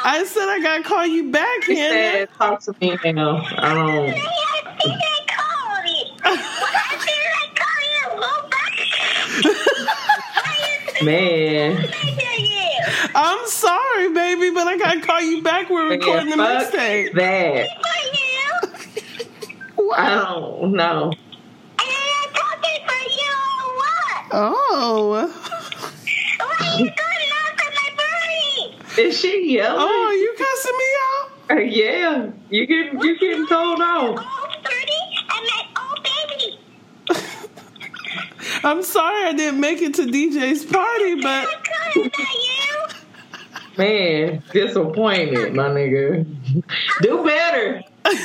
I said I gotta call you back, He Hannah. said, talk to me now. I don't. Man. I'm sorry, baby, but I gotta call you back. We're recording the mixtape. That. I don't know. Oh. Is she yelling? Oh, you cussing me out? Yeah, you getting told off. I'm sorry I didn't make it to DJ's party, but man, disappointed, my nigga. Do better.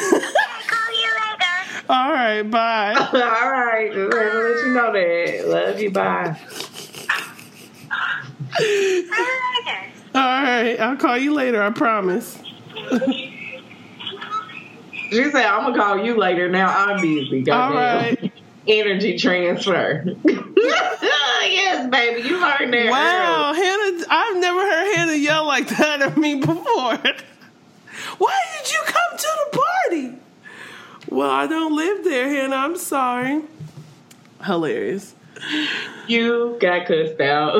All right, bye. All right, just had to let you know that. Love you, bye. All right, I'll call you later, I promise. She said, I'm gonna call you later. Now I'm busy. All right. Energy transfer. Yes, baby, you learned that. Wow, Hannah, I've never heard Hannah yell like that at me before. Why did you come to the party? Well, I don't live there, Hannah. I'm sorry. Hilarious. You got cussed out.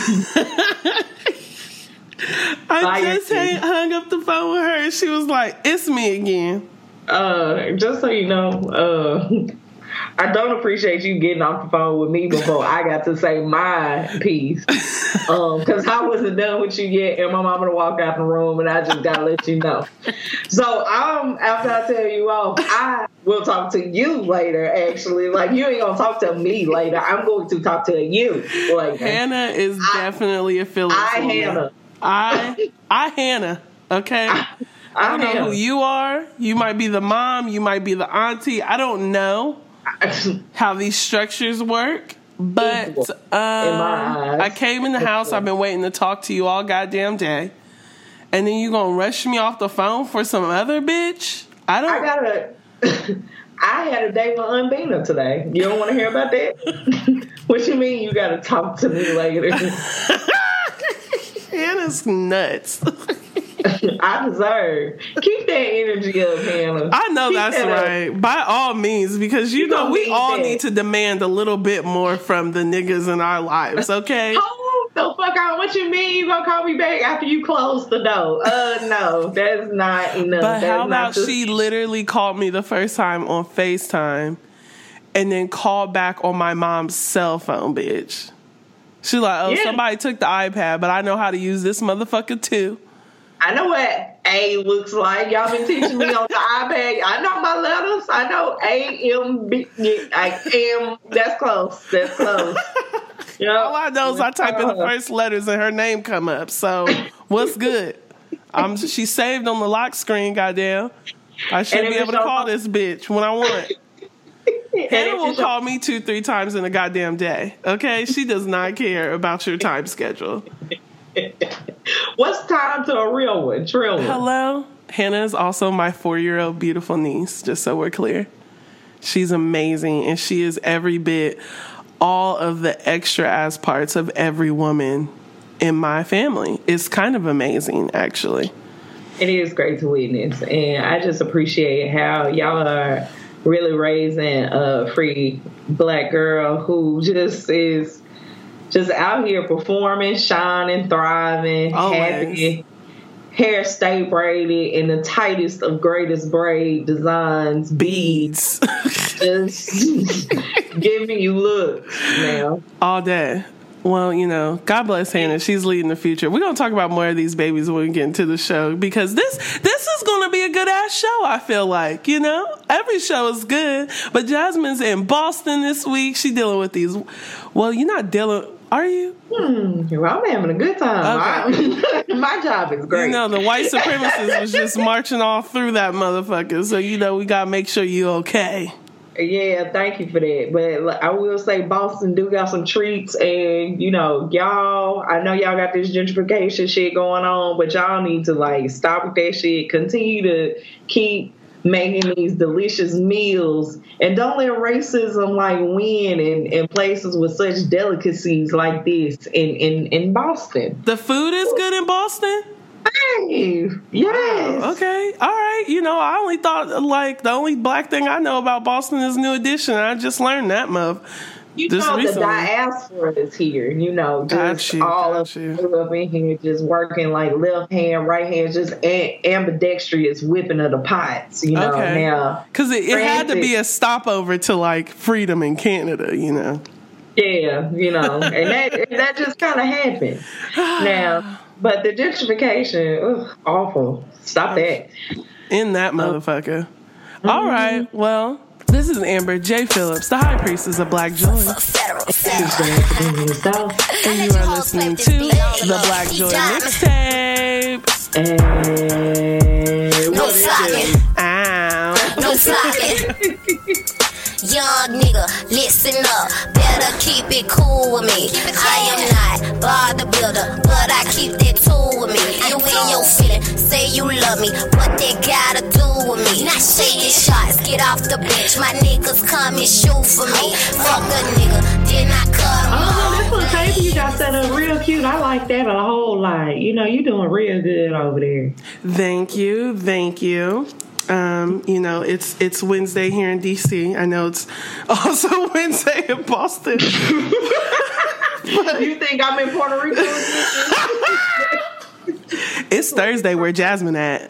I just hung up the phone with her and she was like, it's me again. Just so you know, I don't appreciate you getting off the phone with me before I got to say my piece. Because I wasn't done with you yet, and my mama walked out the room, and I just gotta let you know. So after I tell you off, I will talk to you later. Actually, like you ain't gonna talk to me later. I'm going to talk to you later. Hannah is definitely a Philly. Hannah. I Hannah. Okay. I don't know who you are. You might be the mom. You might be the auntie. I don't know how these structures work. But I came in the house. I've been waiting to talk to you all goddamn day. And then you gonna rush me off the phone for some other bitch? I had a date with Unbina today. You don't want to hear about that? What you mean you gotta talk to me later? Hannah's nuts. I deserve. Keep that energy up, Hannah. I know that's right. By all means, because you know we all need to demand a little bit more from the niggas in our lives, okay? Hold the fuck on. What you mean you gonna call me back after you close the door? No, that's not enough. But how about she literally called me the first time on FaceTime and then called back on my mom's cell phone, bitch. She's like, somebody took the iPad, but I know how to use this motherfucker too. I know what A looks like. Y'all been teaching me on the iPad. I know my letters. I know A, M, B, I am. That's close. That's close. You know? All I know is I type in the first letters and her name come up. So what's good? She's saved on the lock screen, goddamn. I should be able to call this bitch when I want. Hannah will call me 2-3 times in a goddamn day. Okay? She does not care about your time schedule. What's time to a real one? Trill one. Hello. Hannah is also my 4-year-old beautiful niece, just so we're clear. She's amazing, and she is every bit all of the extra ass parts of every woman in my family. It's kind of amazing, actually. It is great to witness, and I just appreciate how y'all are really raising a free black girl who just is just out here performing, shining, thriving, happy. Hair stay braided in the tightest of greatest braid designs, beads. Just giving you looks now. All day. Well, you know, God bless Hannah. She's leading the future. We're going to talk about more of these babies when we get into the show, because this is going to be a good-ass show, I feel like, you know? Every show is good, but Jasmine's in Boston this week. She's dealing with these... Well, you're not dealing... Are you? Well, I'm having a good time. Okay. My job is great. You know, the white supremacists was just marching all through that motherfucker, so, you know, we got to make sure you're okay. Yeah, thank you for that. But I will say Boston do got some treats, and, you know, y'all, I know y'all got this gentrification shit going on, but y'all need to, like, stop with that shit. Continue to keep making these delicious meals, and don't let racism, like, win in places with such delicacies like this in Boston. The food is good in Boston? Hey, yes. Wow, okay. All right. I only thought, the only black thing I know about Boston is New Edition. I just learned that, recently. The diaspora is here, just all of us up in here just working like left hand, right hand, just ambidextrous whipping of the pots, now. Because it had to be a stopover to freedom in Canada, Yeah, and that just kind of happened. Now, but the gentrification, awful. Stop that. In that motherfucker. All right, well, this is Amber J. Phillips, the High Priestess of Black Joy. And you are listening to the Black Joy Mixtape. No slacking. No slacking. Young nigga, listen up. Better keep it cool with me. I am not bar the builder, but I keep that tool with me. You in your feeling, say you love me. What they gotta do with me? Not shaking shots, get off the bench. My niggas come and shoot for me. Fuck a nigga, then I cut him off. This little tape you got set up real cute. I like that a whole lot. You doing real good over there. Thank you. It's Wednesday here in DC. I know it's also Wednesday in Boston. You think I'm in Puerto Rico? It's Thursday where Jasmine at.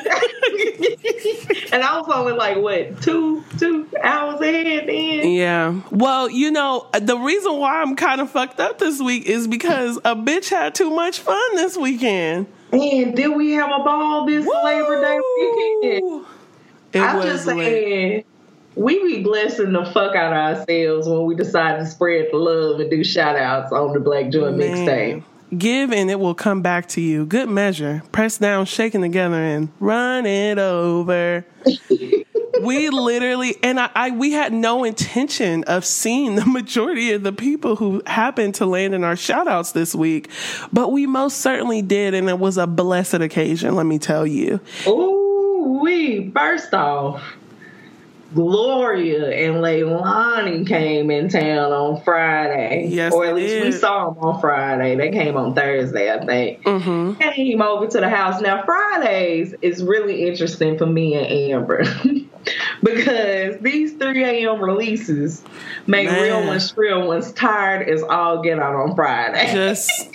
And I was only 2 hours ahead then. Yeah. Well, the reason why I'm kind of fucked up this week is because a bitch had too much fun this weekend. Man, did we have a ball this Labor Day weekend? I'm just saying, we be blessing the fuck out of ourselves when we decide to spread the love and do shout-outs on the Black Joy Mixtape. Give and it will come back to you. Good measure. Press down, shaking together, and run it over. We literally, and we had no intention of seeing the majority of the people who happened to land in our shout-outs this week, but we most certainly did, and it was a blessed occasion, let me tell you. First off, Gloria and Leilani came in town on Friday. Yes, or at least we saw them on Friday. They came on Thursday, I think. Mm-hmm. Came over to the house. Now, Fridays is really interesting for me and Amber because these 3 a.m. releases make real ones, shrill ones tired as all get out on Friday. Just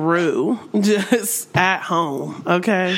at home, okay?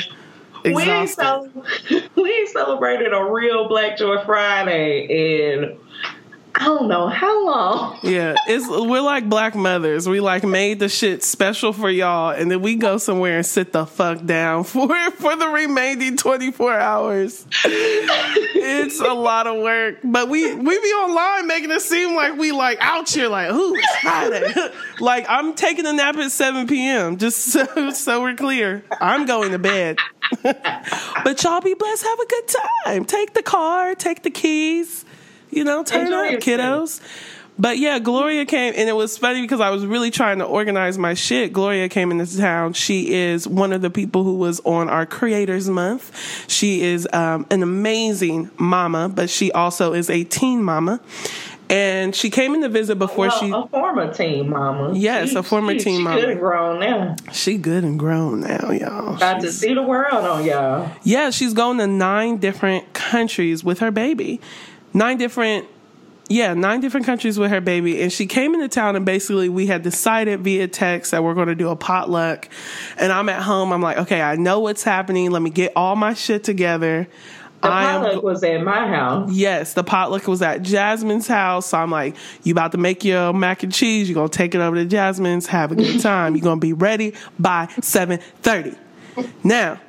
We celebrated a real Black Joy Friday in I don't know how long. Yeah, we're like black mothers. We made the shit special for y'all, and then we go somewhere and sit the fuck down for the remaining 24 hours. It's a lot of work, but we be online making it seem like we out here ooh, it's Friday. I'm taking a nap at 7 p.m. just so we're clear. I'm going to bed. But y'all be blessed. Have a good time. Take the car. Take the keys. Turn up, kiddos. But yeah, Gloria came, and it was funny because I was really trying to organize my shit. Gloria came into town. She is one of the people who was on our Creators Month. She is an amazing mama, but she also is a teen mama. And she came in to visit before a former teen mama. Yes, a former teen mama. She good and grown now. She good and grown now, y'all. About to see the world on y'all. Yeah, she's going to 9 different countries with her baby. 9 different countries with her baby. And she came into town, and basically we had decided via text that we're going to do a potluck. And I'm at home. I'm like, okay, I know what's happening. Let me get all my shit together. The potluck was at my house. Yes, the potluck was at Jasmine's house. So I'm like, you about to make your mac and cheese. You're going to take it over to Jasmine's. Have a good time. You're going to be ready by 7:30. Now,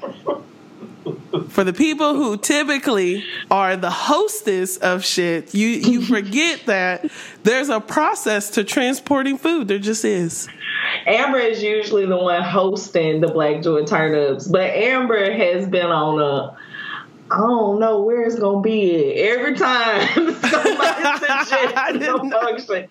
for the people who typically are the hostess of shit, you forget that there's a process to transporting food. There just is. Amber is usually the one hosting the Black Joy Turn-Ups, but Amber has been on I don't know where it's going to be every time somebody suggests a function.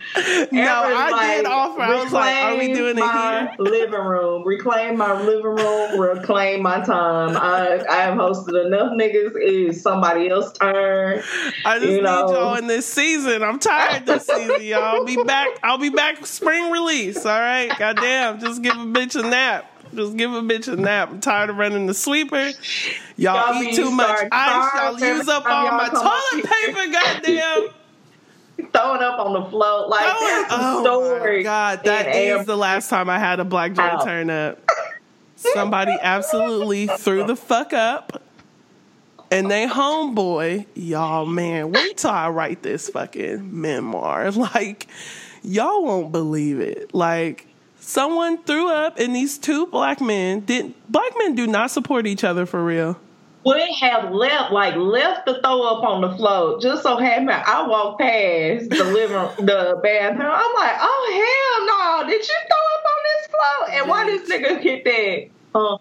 I did offer. I was like, are we doing it here? Reclaim my living room. Reclaim my time. I have hosted enough niggas. It's somebody else's turn. I just need y'all in this season. I'm tired this season, y'all. I'll be back spring release, all right? Goddamn, just give a bitch a nap. Just give a bitch a nap. I'm tired of running the sweeper. Y'all eat too much ice. Y'all use up all my toilet paper, goddamn. Throwing up on the floor. Like, that's a story. My God, that is the last time I had a black joy turn up. Somebody absolutely threw the fuck up. And they homeboy, y'all, man, wait till I write this fucking memoir. Like, y'all won't believe it. Like, someone threw up and these two black men do not support each other for real. Would have left the throw up on the floor. Just so happened, I walked past the bathroom. I'm like, oh, hell no. Did you throw up on this floor? And why this nigga hit that?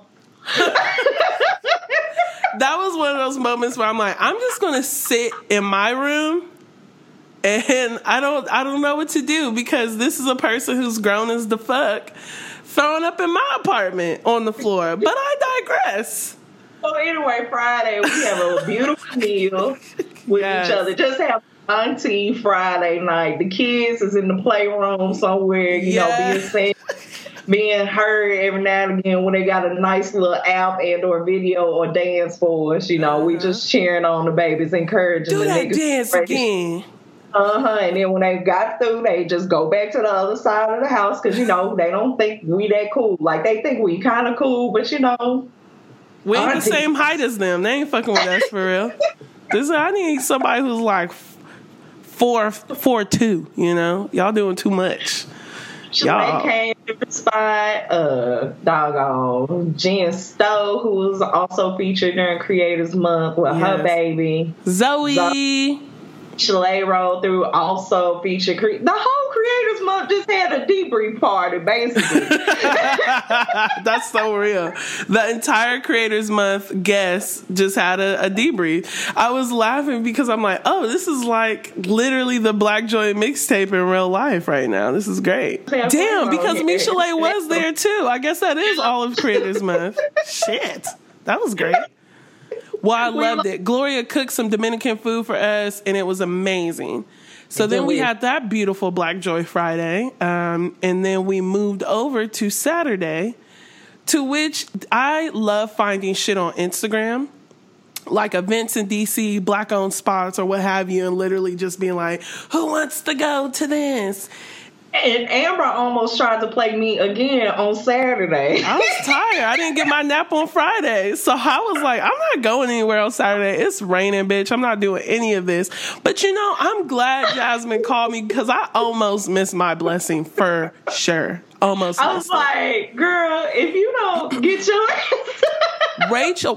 That was one of those moments where I'm like, I'm just gonna sit in my room and I don't know what to do because this is a person who's grown as the fuck throwing up in my apartment on the floor. But I digress. So anyway, Friday we have a beautiful meal with each other. Just have Auntie Friday night. The kids is in the playroom somewhere, you know, being safe. Being heard every now and again when they got a nice little app and or video or dance for us, you know, we just cheering on the babies, encouraging do the that niggas. Dance again. And then when they got through, they just go back to the other side of the house because, you know, they don't think we that cool. Like, they think we kind of cool, but, you know. We ain't the same height as them. They ain't fucking with us for real. I need somebody who's like 4'2", you know? Y'all doing too much. They came to the spot. Doggone Jen Stowe, who was also featured during Creators Month with her baby Zoe. Chalet rolled through, also featured. The whole Creators Month just had a debrief party, basically. That's so real. The entire Creators Month guests just had a debrief. I was laughing because I'm like, oh, this is like literally the Black Joy mixtape in real life right now. This is great. Damn, because Michelet was there too. I guess that is all of Creators Month. Shit. That was great. Well, I loved it. Gloria cooked some Dominican food for us, and it was amazing. So then we had that beautiful Black Joy Friday, and then we moved over to Saturday, to which I love finding shit on Instagram, like events in DC, Black-owned spots or what have you, and literally just being like, who wants to go to this? And Amber almost tried to play me again on Saturday. I was tired. I didn't get my nap on Friday. So I was like, I'm not going anywhere on Saturday. It's raining, bitch. I'm not doing any of this. But, you know, I'm glad Jasmine called me because I almost missed my blessing for sure. Almost I was like, girl, if you don't get your ass. Rachel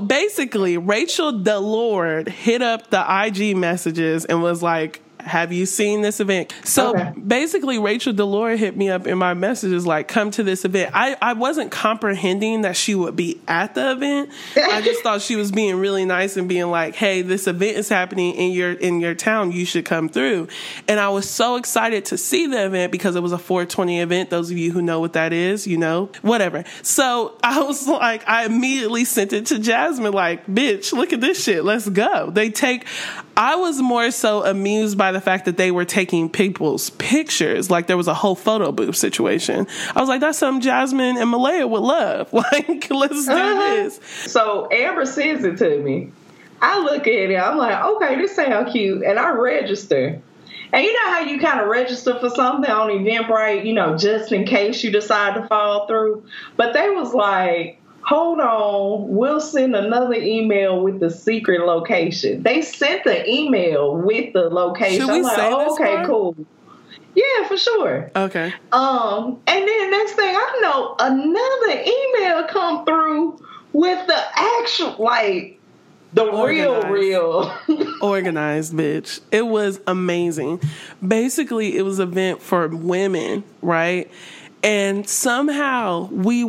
DeLorde hit up the IG messages and was like, have you seen this event? So basically, Rachel DeLore hit me up in my messages like, come to this event. I wasn't comprehending that she would be at the event. I just thought she was being really nice and being like, hey, this event is happening in your town. You should come through. And I was so excited to see the event because it was a 420 event. Those of you who know what that is, you know, whatever. So I was like, I immediately sent it to Jasmine like, bitch, look at this shit. Let's go. I was more so amused by the fact that they were taking people's pictures. Like there was a whole photo booth situation. I was like, that's something Jasmine and Malaya would love. Like, let's do this. So Amber sends it to me. I look at it. I'm like, okay, this sounds cute. And I register. And you know how you kind of register for something on Eventbrite, you know, just in case you decide to follow through. But they was like, hold on, we'll send another email with the secret location. They sent the email with the location. Should we say this okay, part? Cool. Yeah, for sure. Okay. And then next thing I know, another email come through with the actual, like, the real. Organized, bitch. It was amazing. Basically, it was an event for women, right? And somehow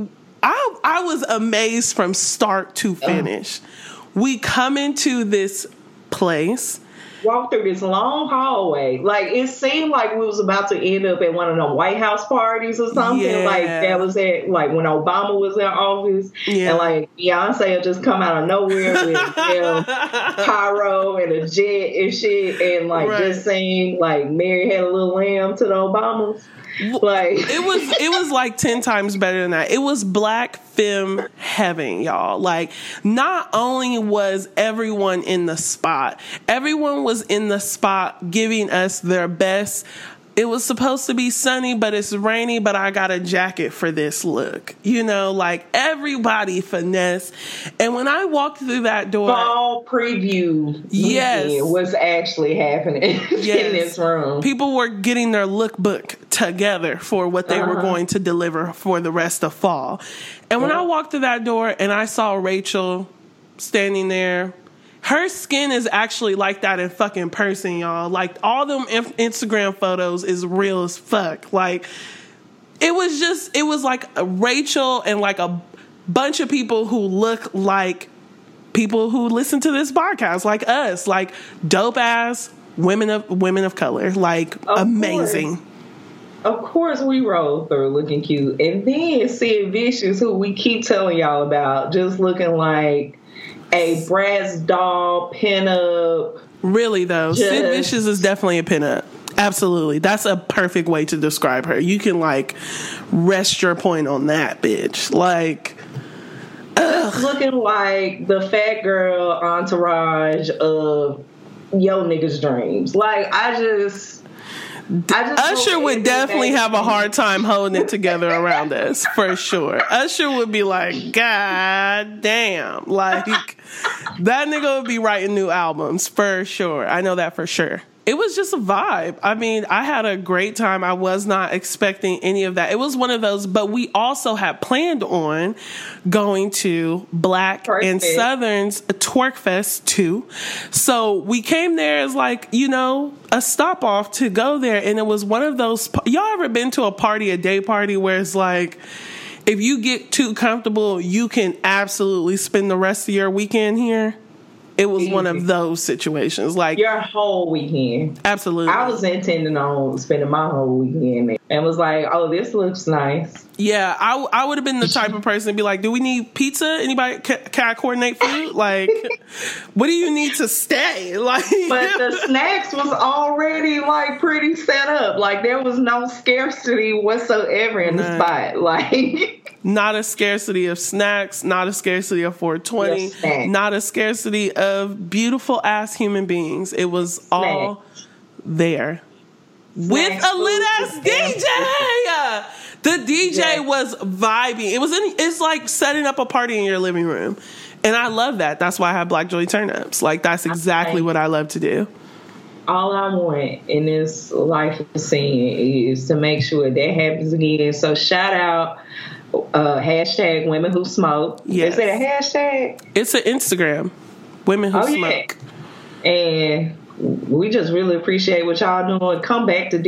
I was amazed from start to finish. We come into this place, walk through this long hallway. Like, it seemed like we was about to end up at one of them White House parties or something. Yeah. Like, that was at, like, when Obama was in office. Yeah. And, like, Beyonce had just come out of nowhere with pyro and a jet and shit. And, like, just saying, like, Mary Had a Little Lamb to the Obamas. Like it was like 10 times better than that. It was Black Femme heaven, y'all. Like, not only was everyone in the spot, everyone was in the spot giving us their best. It was supposed to be sunny, but it's rainy, but I got a jacket for this look. You know, like, everybody finesse. And when I walked through that door... Fall preview was actually happening in this room. People were getting their lookbook together for what they were going to deliver for the rest of fall. And when I walked through that door and I saw Rachel standing there... Her skin is actually like that in fucking person, y'all. Like, all them Instagram photos is real as fuck. Like, it was like Rachel and like a bunch of people who look like people who listen to this podcast, like us, like dope ass women of color, like amazing. Of course we roll through looking cute. And then Sid Vicious, who we keep telling y'all about, just looking like a brass doll pinup. Really, though, Sid Vicious is definitely a pinup. Absolutely. That's a perfect way to describe her. You can, like, rest your point on that, bitch. Like, looking like the fat girl entourage of yo niggas' dreams. Like, I just Usher would definitely have a hard time holding it together around us, for sure. Usher would be like, God damn. Like, that nigga would be writing new albums, for sure. I know that for sure. It was just a vibe. I mean, I had a great time. I was not expecting any of that. It was one of those, but we also had planned on going to Black and Southern's Twerk Fest too. So we came there as, like, you know, a stop off to go there. And it was one of those, y'all ever been to a day party where it's like, if you get too comfortable, you can absolutely spend the rest of your weekend here? It was one of those situations. Like, your whole weekend. Absolutely. I was intending on spending my whole weekend there and was like, oh, this looks nice. Yeah, I would have been the type of person to be like, do we need pizza? Anybody? Can I coordinate food? Like, what do you need to stay? Like, but the snacks was already, like, pretty set up. Like, there was no scarcity whatsoever in the spot. Like... Not a scarcity of snacks, not a scarcity of 420, not a scarcity of beautiful ass human beings. It was all there. With a lit ass DJ. The DJ was vibing. It's like setting up a party in your living room. And I love that. That's why I have Black Joy turn-ups. Like, that's exactly what I love to do. All I want in this life of scene is to make sure that happens again. So shout out hashtag Women Who Smoke. Yes. Is it a hashtag? It's an Instagram. Women Who Smoke. Yeah. And we just really appreciate what y'all doing. Come back to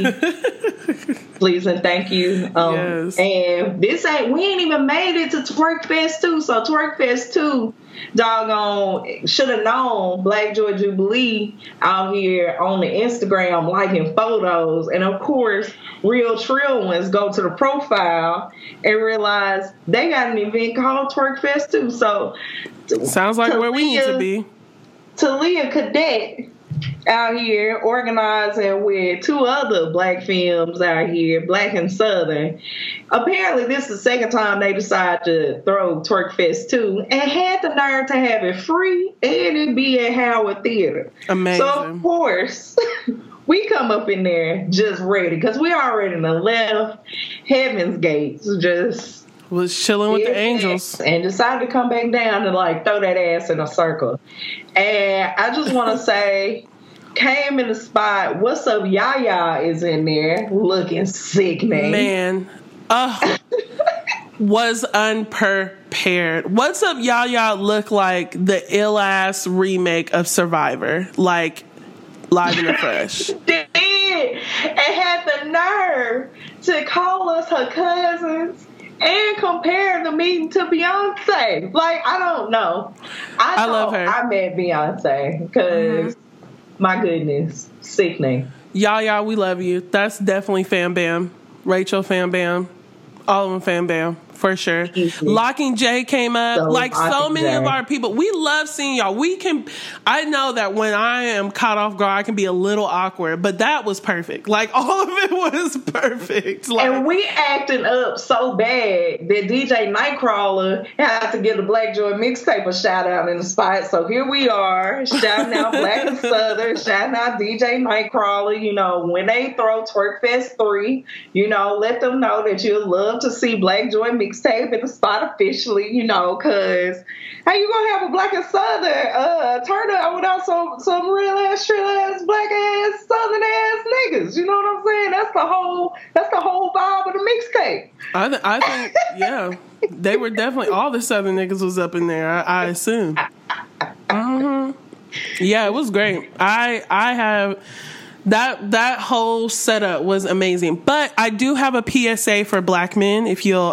DC. Please and thank you. Yes. And we ain't even made it to Twerk Fest 2. So Twerk Fest 2, doggone, should have known Black Joy Jubilee out here on the Instagram liking photos. And of course, real trill ones go to the profile and realize they got an event called Twerk Fest 2. So sounds like where we need to be. Talia Cadet out here organizing with two other Black films out here, Black and Southern. Apparently, this is the second time they decided to throw Twerk Fest 2 and had the nerve to have it free and it be at Howard Theater. Amazing. So, of course, we come up in there just ready because we already left Heaven's Gates, just was chilling with the angels and decided to come back down and, like, throw that ass in a circle. And I just want to say, came in the spot. What's up, Yaya is in there looking sickening. Man, was unprepared. What's up, Yaya look like the ill ass remake of Survivor, like live in the fresh. Did and had the nerve to call us her cousins and compare the meeting to Beyonce. Like, I don't know. I love her. I met Beyonce because, my goodness, sickening. Yaya, we love you. That's definitely Fam Bam. Rachel Fam Bam. All of them Fam Bam. for sure. Locking J came up. So many of our people. We love seeing y'all. I know that when I am caught off guard, I can be a little awkward, but that was perfect. Like, all of it was perfect. Like, and we acting up so bad that DJ Nightcrawler had to give the Black Joy mixtape a shout out in the spot. So here we are, shouting out Black and Southern, shouting out DJ Nightcrawler. You know, when they throw Twerk Fest 3, you know, let them know that you'd love to see Black Joy mixtape in the spot officially, you know, because how you gonna have a Black and Southern turn up without some real ass, shrill ass, black ass, southern ass niggas? You know what I'm saying? That's the whole vibe of the mixtape. I think, yeah, they were definitely, all the southern niggas was up in there, I assume. Mm-hmm. Yeah, it was great. I have that whole setup was amazing. But I do have a PSA for black men. If you'll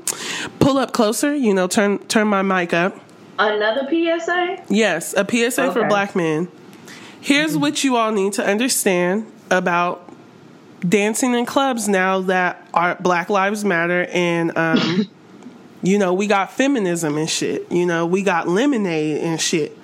pull up closer, you know, turn my mic up. Another PSA? Yes, a PSA for black men. Here's what you all need to understand about dancing in clubs now that our Black Lives Matter and you know, we got feminism and shit. You know, we got lemonade and shit.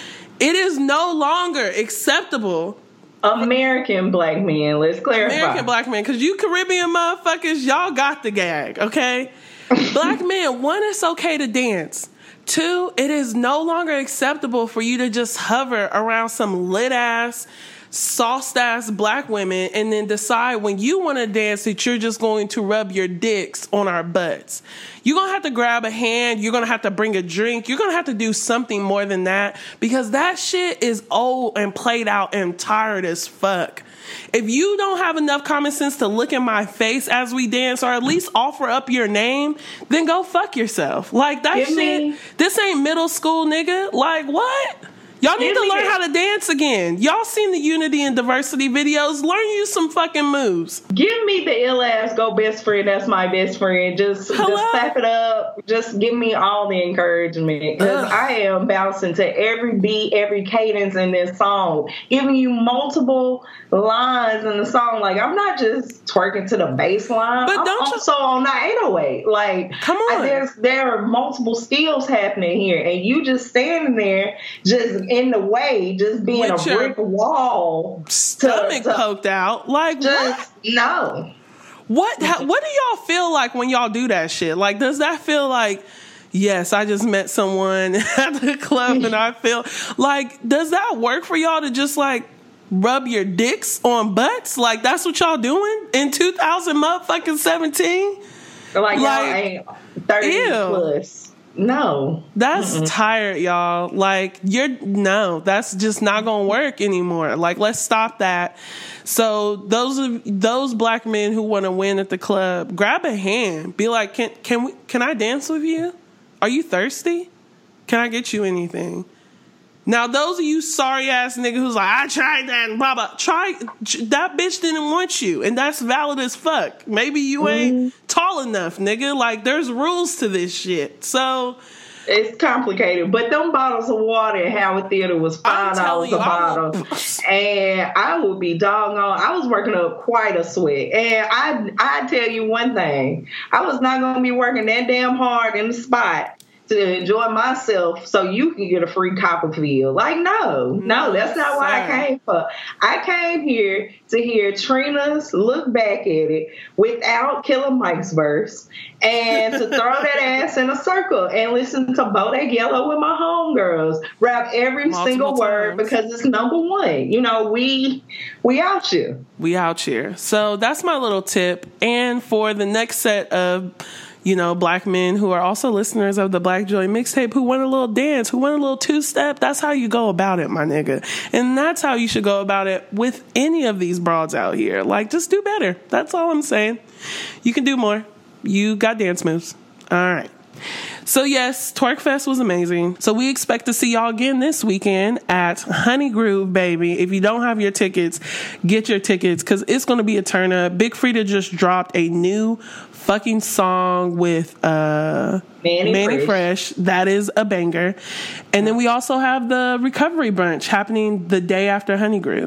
It is no longer acceptable. American black men, let's clarify. American black men, because you Caribbean motherfuckers, y'all got the gag, okay? Black men, one, it's okay to dance. Two, it is no longer acceptable for you to just hover around some lit-ass, sauced-ass black women and then decide when you want to dance that you're just going to rub your dicks on our butts. You're going to have to grab a hand. You're going to have to bring a drink. You're going to have to do something more than that, because that shit is old and played out and tired as fuck. If you don't have enough common sense to look in my face as we dance, or at least offer up your name, then go fuck yourself. Like, that shit, this ain't middle school, nigga. Like, what? Y'all need to learn how to dance again. Y'all seen the Unity and Diversity videos. Learn you some fucking moves. Give me the ill ass go best friend. That's my best friend. Just clap it up. Just give me all the encouragement, because I am bouncing to every beat, every cadence in this song, giving you multiple lines in the song. Like, I'm not just twerking to the bass line. But I'm also on the 808. Like, come on. There are multiple skills happening here, and you just standing there, just in the way, just being with a brick wall, stomach poked out. Like, just what? No. What do y'all feel like when y'all do that shit? Like, does that feel like, yes, I just met someone at the club and I feel like, does that work for y'all to just like rub your dicks on butts? Like, that's what y'all doing in 2017? Like y'all ain't 30 plus. No. That's tired, y'all. Like, that's just not gonna work anymore. Like, let's stop that. So those black men who want to win at the club, grab a hand. Be like, can I dance with you? Are you thirsty? Can I get you anything? Now, those of you sorry ass niggas who's like, I tried that and blah blah. That bitch didn't want you, and that's valid as fuck. Maybe you ain't tall enough, nigga. Like, there's rules to this shit. So it's complicated. But them bottles of water at Howard Theater was $5 a bottle, and I would be doggone. I was working up quite a sweat, and I tell you one thing, I was not gonna be working that damn hard in the spot to enjoy myself so you can get a free Copperfield. Like, no, that's not what I came for. I came here to hear Trina's look back at it without Killer Mike's verse, and to throw that ass in a circle and listen to Bodak Yellow with my homegirls rap every single word, because it's number one. You know, we out here. We out here. So that's my little tip. And for the next set of, you know, black men who are also listeners of the Black Joy mixtape, who want a little dance, who want a little two-step, that's how you go about it, my nigga. And that's how you should go about it with any of these broads out here. Like, just do better. That's all I'm saying. You can do more. You got dance moves. All right. So yes, Twerk Fest was amazing. So we expect to see y'all again this weekend at Honey Groove, baby. If you don't have your tickets, get your tickets, because it's going to be a turn up. Big Freedia just dropped a new fucking song with Manny Fresh. That is a banger. And then we also have the recovery brunch happening the day after Honey Groove.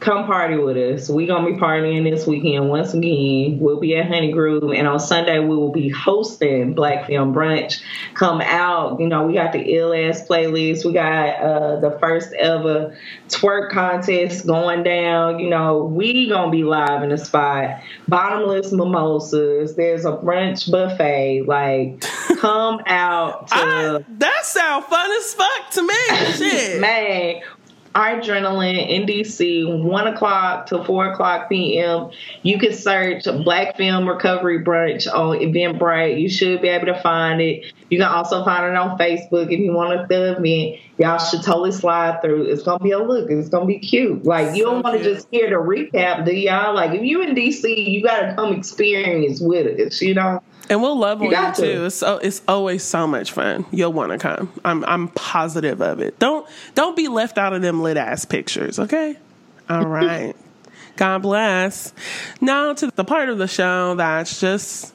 come party with us. We're going to be partying this weekend once again. We'll be at Honey Groove, and on Sunday we will be hosting Black Film Brunch. Come out. You know, we got the ill-ass playlist. We got the first ever twerk contest going down. You know, we going to be live in the spot. Bottomless mimosas. There's a brunch buffet. Like, come out to... That sounds fun as fuck to me. Shit. Man, our adrenaline in DC, 1 o'clock to 4 o'clock p.m. You can search Black Film Recovery Brunch on Eventbrite. You should be able to find it. You can also find it on Facebook if you want to the event. Y'all should totally slide through. It's going to be a look. It's going to be cute. Like, you don't want to just hear the recap, do y'all? Like, if you in DC, you got to come experience with it, you know? And we'll love on you too. It's always so much fun. You'll want to come. I'm positive of it. Don't be left out of them lit ass pictures, okay? All right. God bless. Now to the part of the show that's just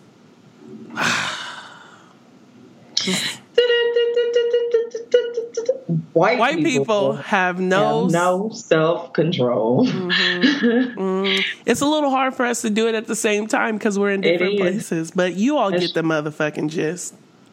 White people have no self-control. Mm-hmm. Mm-hmm. It's a little hard for us to do it at the same time because we're in different places, but you all get the motherfucking gist.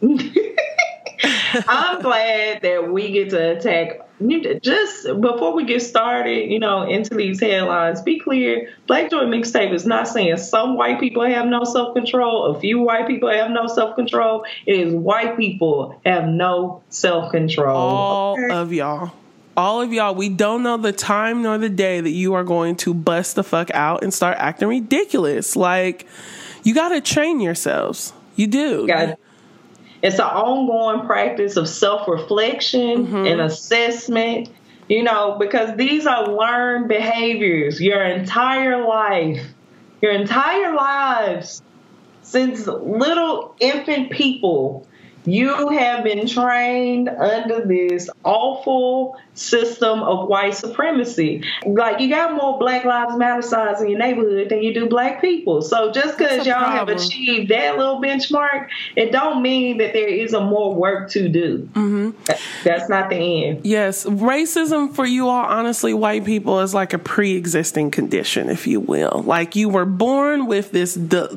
I'm glad that we get to attack. Just before we get started, you know, into these headlines, be clear, Black Joy Mixtape is not saying some white people have no self-control, a few white people have no self-control. It is white people have no self-control. All of y'all, we don't know the time nor the day that you are going to bust the fuck out and start acting ridiculous. Like, you got to train yourselves. You do. It's an ongoing practice of self-reflection and assessment, you know, because these are learned behaviors your entire lives, since little infant people. You have been trained under this awful system of white supremacy. Like, you got more Black Lives Matter signs in your neighborhood than you do black people. So just because y'all have achieved that little benchmark, it don't mean that there isn't more work to do. That's not the end. Yes. Racism for you all, honestly, white people, is like a pre-existing condition, if you will. Like, you were born with this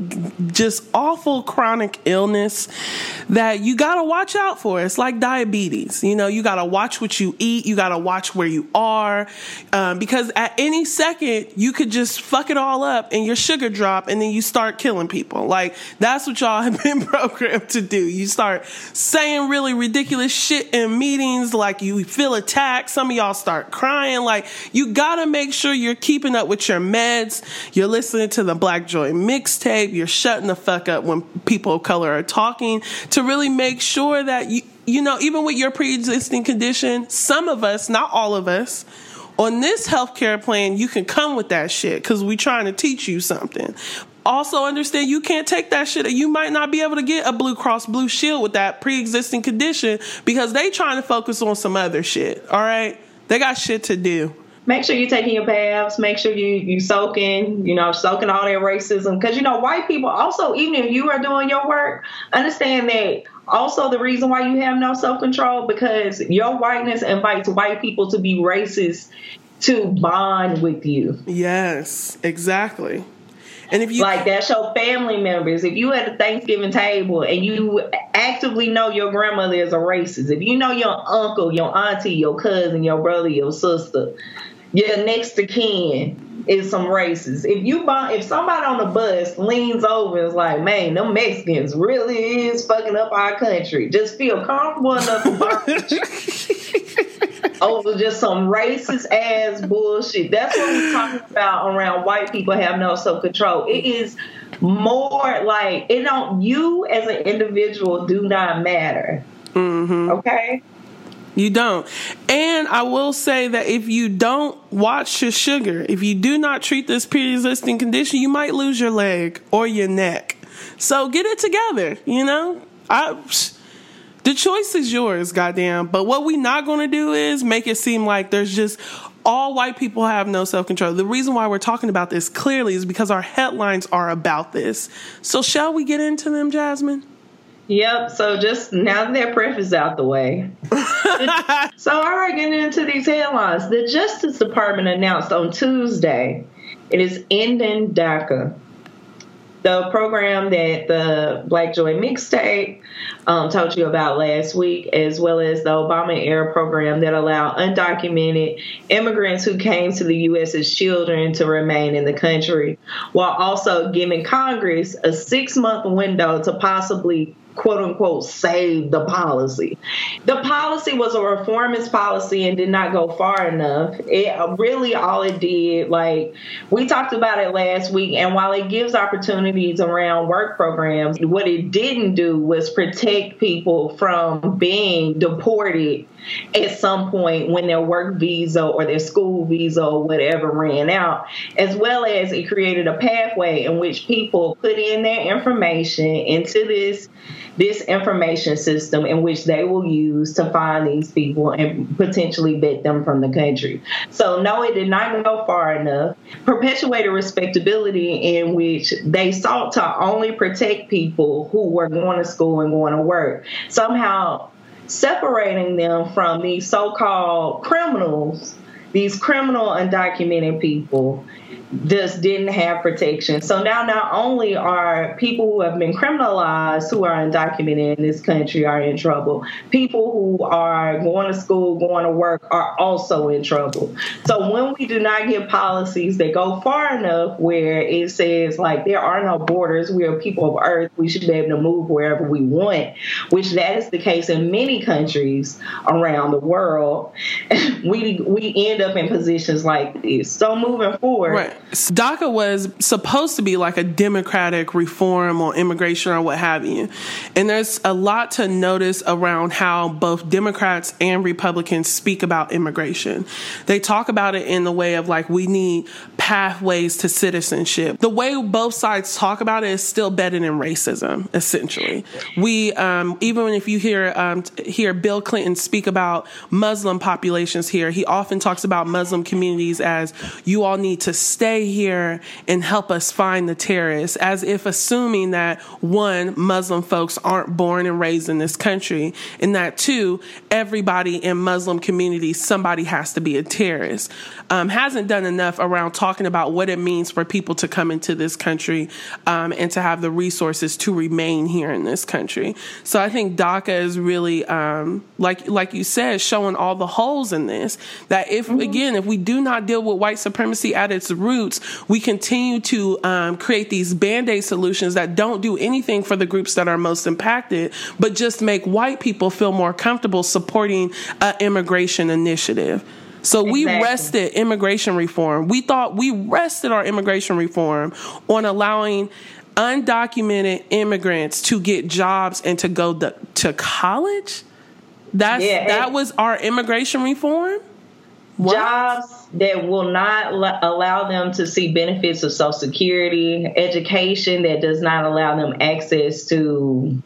just awful chronic illness that you got to watch out for. It's like diabetes. You know, you got to watch what you eat. You got to watch where you are, because at any second you could just fuck it all up and your sugar drop and then you start killing people. Like, that's what y'all have been programmed to do. You start saying really ridiculous shit in meetings, like you feel attacked. Some of y'all start crying. Like, you got to make sure you're keeping up with your meds. You're listening to the Black Joy Mixtape. You're shutting the fuck up when people of color are talking, to really make sure that you know, even with your pre-existing condition, some of us, not all of us, on this healthcare plan, you can come with that shit because we're trying to teach you something. Also understand you can't take that shit. You might not be able to get a Blue Cross Blue Shield with that pre-existing condition because they trying to focus on some other shit. All right? They got shit to do. Make sure you're taking your baths. Make sure you soaking all that racism. Because, you know, white people also, even if you are doing your work, understand that also the reason why you have no self-control, because your whiteness invites white people to be racist to bond with you. Yes, exactly. And if you like, that's your family members. If you at a Thanksgiving table and you actively know your grandmother is a racist, if you know your uncle, your auntie, your cousin, your brother, your sister, your next of kin is some racist. If somebody on the bus leans over and is like, man, them Mexicans really is fucking up our country, just feel comfortable enough to over just some racist ass bullshit. That's what we're talking about around white people have no self-control. It is more like, you as an individual do not matter. Okay? You don't. And I will say that if you don't watch your sugar, if you do not treat this pre-existing condition, you might lose your leg or your neck. So get it together, you know? The choice is yours, goddamn. But what we not going to do is make it seem like there's just all white people have no self-control. The reason why we're talking about this clearly is because our headlines are about this. So shall we get into them, Jasmine? Yep. So just now that preface out the way. So all right, getting into these headlines. The Justice Department announced on Tuesday it is ending DACA, the program that the Black Joy Mixtape told you about last week, as well as the Obama-era program that allowed undocumented immigrants who came to the U.S. as children to remain in the country, while also giving Congress a 6-month window to possibly quote-unquote save the policy. The policy was a reformist policy and did not go far enough. It really all it did, like we talked about it last week, and while it gives opportunities around work programs, what it didn't do was protect people from being deported at some point when their work visa or their school visa or whatever ran out, as well as it created a pathway in which people put in their information into this information system in which they will use to find these people and potentially vet them from the country. So no, it did not go far enough. Perpetuated respectability in which they sought to only protect people who were going to school and going to work, somehow separating them from these so-called criminals, these criminal undocumented people just didn't have protection. So now not only are people who have been criminalized who are undocumented in this country are in trouble, people who are going to school, going to work are also in trouble. So when we do not get policies that go far enough where it says like there are no borders, we are people of earth, we should be able to move wherever we want, which that is the case in many countries around the world, we end up in positions like this. So moving forward, right. DACA was supposed to be like a democratic reform on immigration or what have you. And there's a lot to notice around how both Democrats and Republicans speak about immigration. They talk about it in the way of like, we need pathways to citizenship. The way both sides talk about it is still better than racism, essentially. We, even if you hear Bill Clinton speak about Muslim populations here, he often talks about Muslim communities as you all need to stay here and help us find the terrorists, as if assuming that, one, Muslim folks aren't born and raised in this country, and that, two, everybody in Muslim communities, somebody has to be a terrorist. Hasn't done enough around talking about what it means for people to come into this country and to have the resources to remain here in this country. So I think DACA is really, like you said, showing all the holes in this, that if we do not deal with white supremacy at its roots, we continue to create these Band-Aid solutions that don't do anything for the groups that are most impacted, but just make white people feel more comfortable supporting an immigration initiative. So we rested immigration reform. We thought we rested our immigration reform on allowing undocumented immigrants to get jobs and to go to college. That was our immigration reform? What? Jobs that will not allow them to see benefits of Social Security, education that does not allow them access to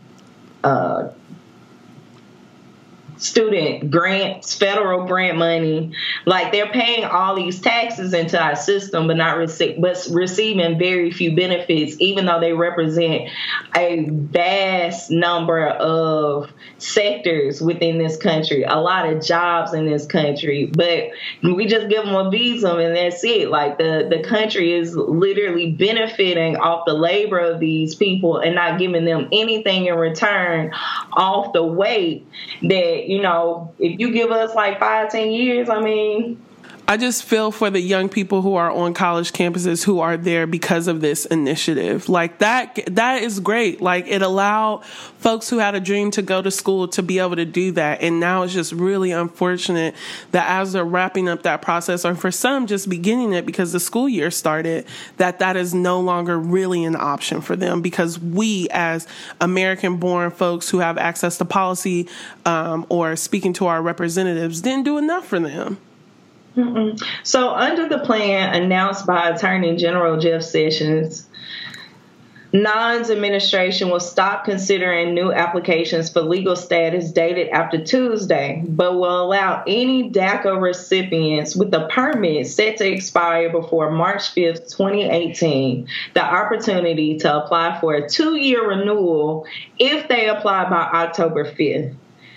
student grants, federal grant money. Like they're paying all these taxes into our system, but not receiving very few benefits, even though they represent a vast number of sectors within this country, a lot of jobs in this country. But we just give them a visa and that's it. Like the country is literally benefiting off the labor of these people and not giving them anything in return off the weight that, you know, if you give us like 5-10 years, I mean, I just feel for the young people who are on college campuses who are there because of this initiative. Like that is great. Like it allowed folks who had a dream to go to school to be able to do that. And now it's just really unfortunate that as they're wrapping up that process, or for some just beginning it because the school year started, that is no longer really an option for them, because we as American-born folks who have access to policy or speaking to our representatives didn't do enough for them. Mm-mm. So under the plan announced by Attorney General Jeff Sessions, NAN's administration will stop considering new applications for legal status dated after Tuesday, but will allow any DACA recipients with a permit set to expire before March 5th, 2018, the opportunity to apply for a 2-year renewal if they apply by October 5th.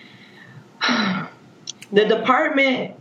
The Department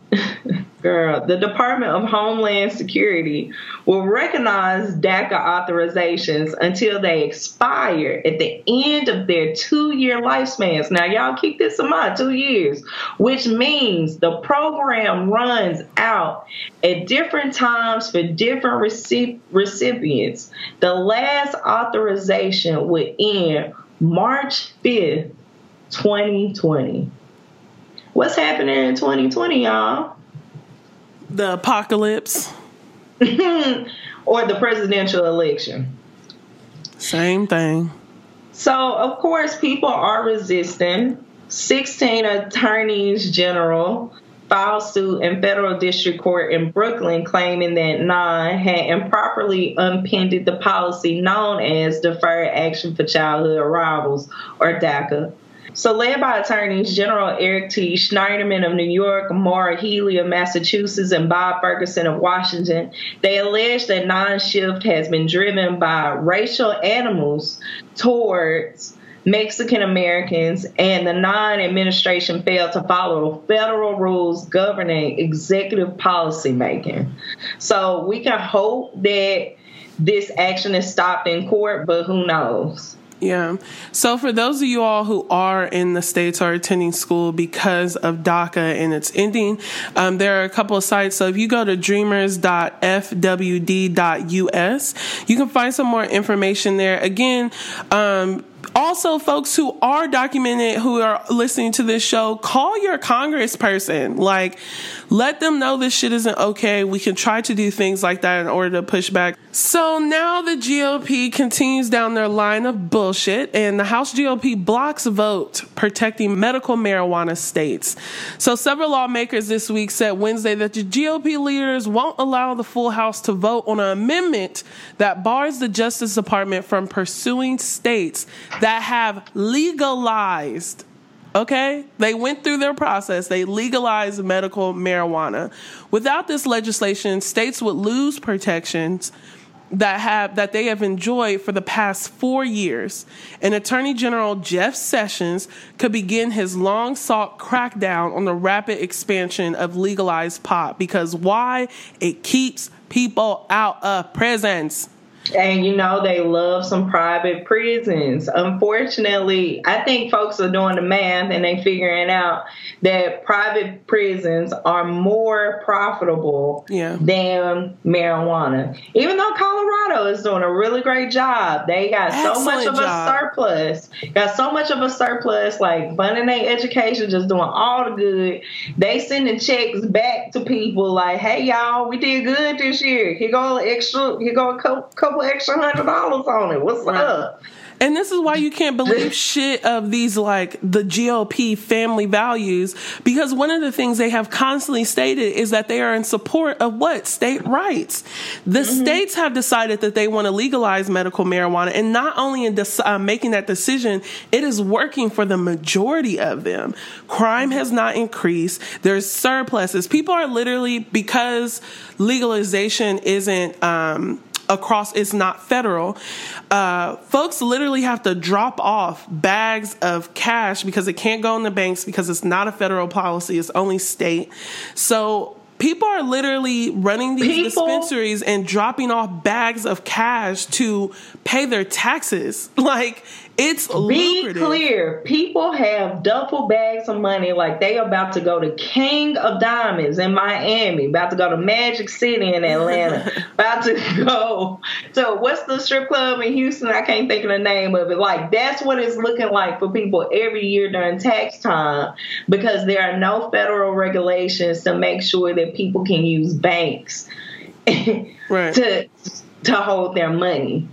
of Homeland Security will recognize DACA authorizations until they expire at the end of their 2-year lifespans. Now, y'all keep this in mind, 2 years, which means the program runs out at different times for different recipients. The last authorization would end March 5th, 2020. What's happening in 2020, y'all? The apocalypse. Or the presidential election. Same thing. So, of course, people are resisting. 16 attorneys general filed suit in federal district court in Brooklyn claiming that NAN had improperly unpended the policy known as Deferred Action for Childhood Arrivals, or DACA. So led by attorneys General Eric T. Schneiderman of New York, Maura Healey of Massachusetts, and Bob Ferguson of Washington, they allege that NAN's shift has been driven by racial animus towards Mexican Americans, and the NAN administration failed to follow federal rules governing executive policy making. So we can hope that this action is stopped in court, but who knows? Yeah. So for those of you all who are in the States or attending school because of DACA and its ending, there are a couple of sites. So if you go to dreamers.fwd.us, you can find some more information there. Again, also, folks who are documented, who are listening to this show, call your congressperson. Like, let them know this shit isn't okay. We can try to do things like that in order to push back. So now the GOP continues down their line of bullshit, and the House GOP blocks a vote protecting medical marijuana states. So several lawmakers this week said Wednesday that the GOP leaders won't allow the full House to vote on an amendment that bars the Justice Department from pursuing states that have legalized, okay? They went through their process. They legalized medical marijuana. Without this legislation, states would lose protections that they have enjoyed for the past 4 years. And Attorney General Jeff Sessions could begin his long-sought crackdown on the rapid expansion of legalized pot. Because why? It keeps people out of prisons. And, you know, they love some private prisons. Unfortunately, I think folks are doing the math and they figuring out that private prisons are more profitable than marijuana. Even though Colorado is doing a really great job. They got so much of a surplus. Like funding their education, just doing all the good. They sending checks back to people like, hey, y'all, we did good this year. Here go a couple extra $100 on it. What's up? And this is why you can't believe shit of these, like, the GOP family values, because one of the things they have constantly stated is that they are in support of what? State rights. The states have decided that they want to legalize medical marijuana, and not only in making that decision, it is working for the majority of them. Crime has not increased. There's surpluses. People are literally, because legalization isn't it's not federal, folks literally have to drop off bags of cash because it can't go in the banks because it's not a federal policy, it's only state. So people are literally running these dispensaries and dropping off bags of cash to pay their taxes. Like, it's lucrative. Be clear, people have duffel bags of money like they about to go to King of Diamonds in Miami, about to go to Magic City in Atlanta, about to go to, what's the strip club in Houston? I can't think of the name of it. Like, that's what it's looking like for people every year during tax time, because there are no federal regulations to make sure that people can use banks to hold their money.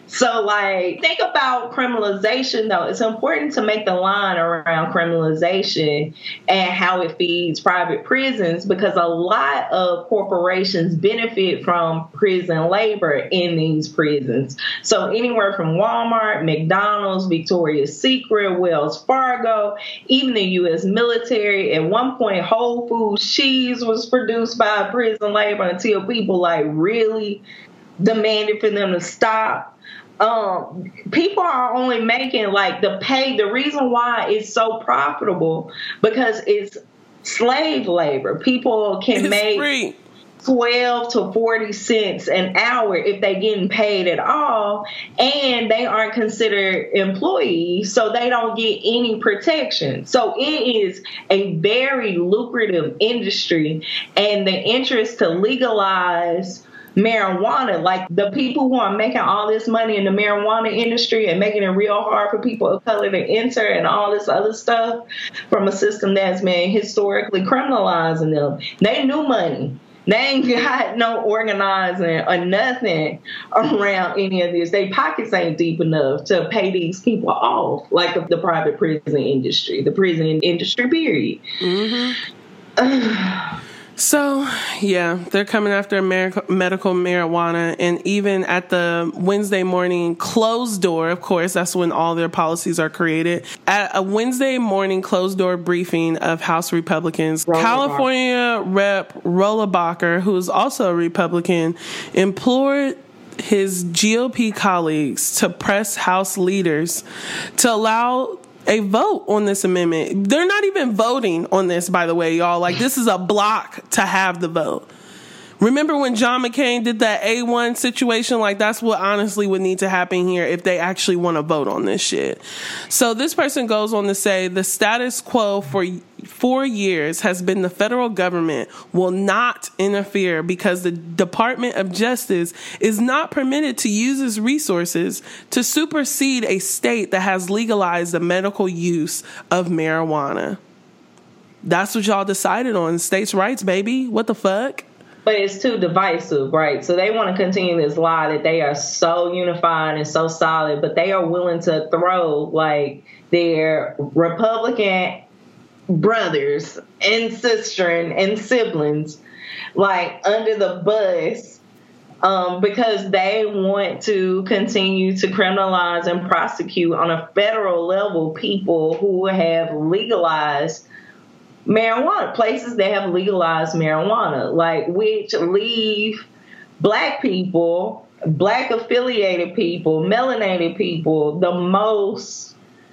So, like, think about criminalization, though. It's important to make the line around criminalization and how it feeds private prisons, because a lot of corporations benefit from prison labor in these prisons. So anywhere from Walmart, McDonald's, Victoria's Secret, Wells Fargo, even the U.S. military. At one point, Whole Foods cheese was produced by prison labor until people, like, really demanded for them to stop. People are only making, like, the reason why it's so profitable, because it's slave labor. People can make free 12 to 40 cents an hour if they getting paid at all, and they aren't considered employees, so they don't get any protection. So it is a very lucrative industry, and the interest to legalize marijuana, like the people who are making all this money in the marijuana industry and making it real hard for people of color to enter and all this other stuff from a system that's been historically criminalizing them. They knew money. They ain't got no organizing or nothing around any of this. Their pockets ain't deep enough to pay these people off, like the private prison industry, the prison industry, period. Mm-hmm. So, yeah, they're coming after medical marijuana, and even at the Wednesday morning closed door, of course, that's when all their policies are created. At a Wednesday morning closed door briefing of House Republicans, California Rep. Rohrabacher, who is also a Republican, implored his GOP colleagues to press House leaders to allow a vote on this amendment. They're not even voting on this, by the way, y'all. Like, this is a block to have the vote. Remember when John McCain did that A1 situation? Like, that's what honestly would need to happen here if they actually want to vote on this shit. So this person goes on to say, the status quo for 4 years has been the federal government will not interfere because the Department of Justice is not permitted to use its resources to supersede a state that has legalized the medical use of marijuana. That's what y'all decided on. States' rights, baby. What the fuck? But it's too divisive, right? So they want to continue this lie that they are so unified and so solid, but they are willing to throw, like, their Republican brothers and sisters and siblings, like, under the bus because they want to continue to criminalize and prosecute on a federal level people who have legalized marijuana, places that have legalized marijuana, like, which leave black people, black affiliated people, melanated people, the most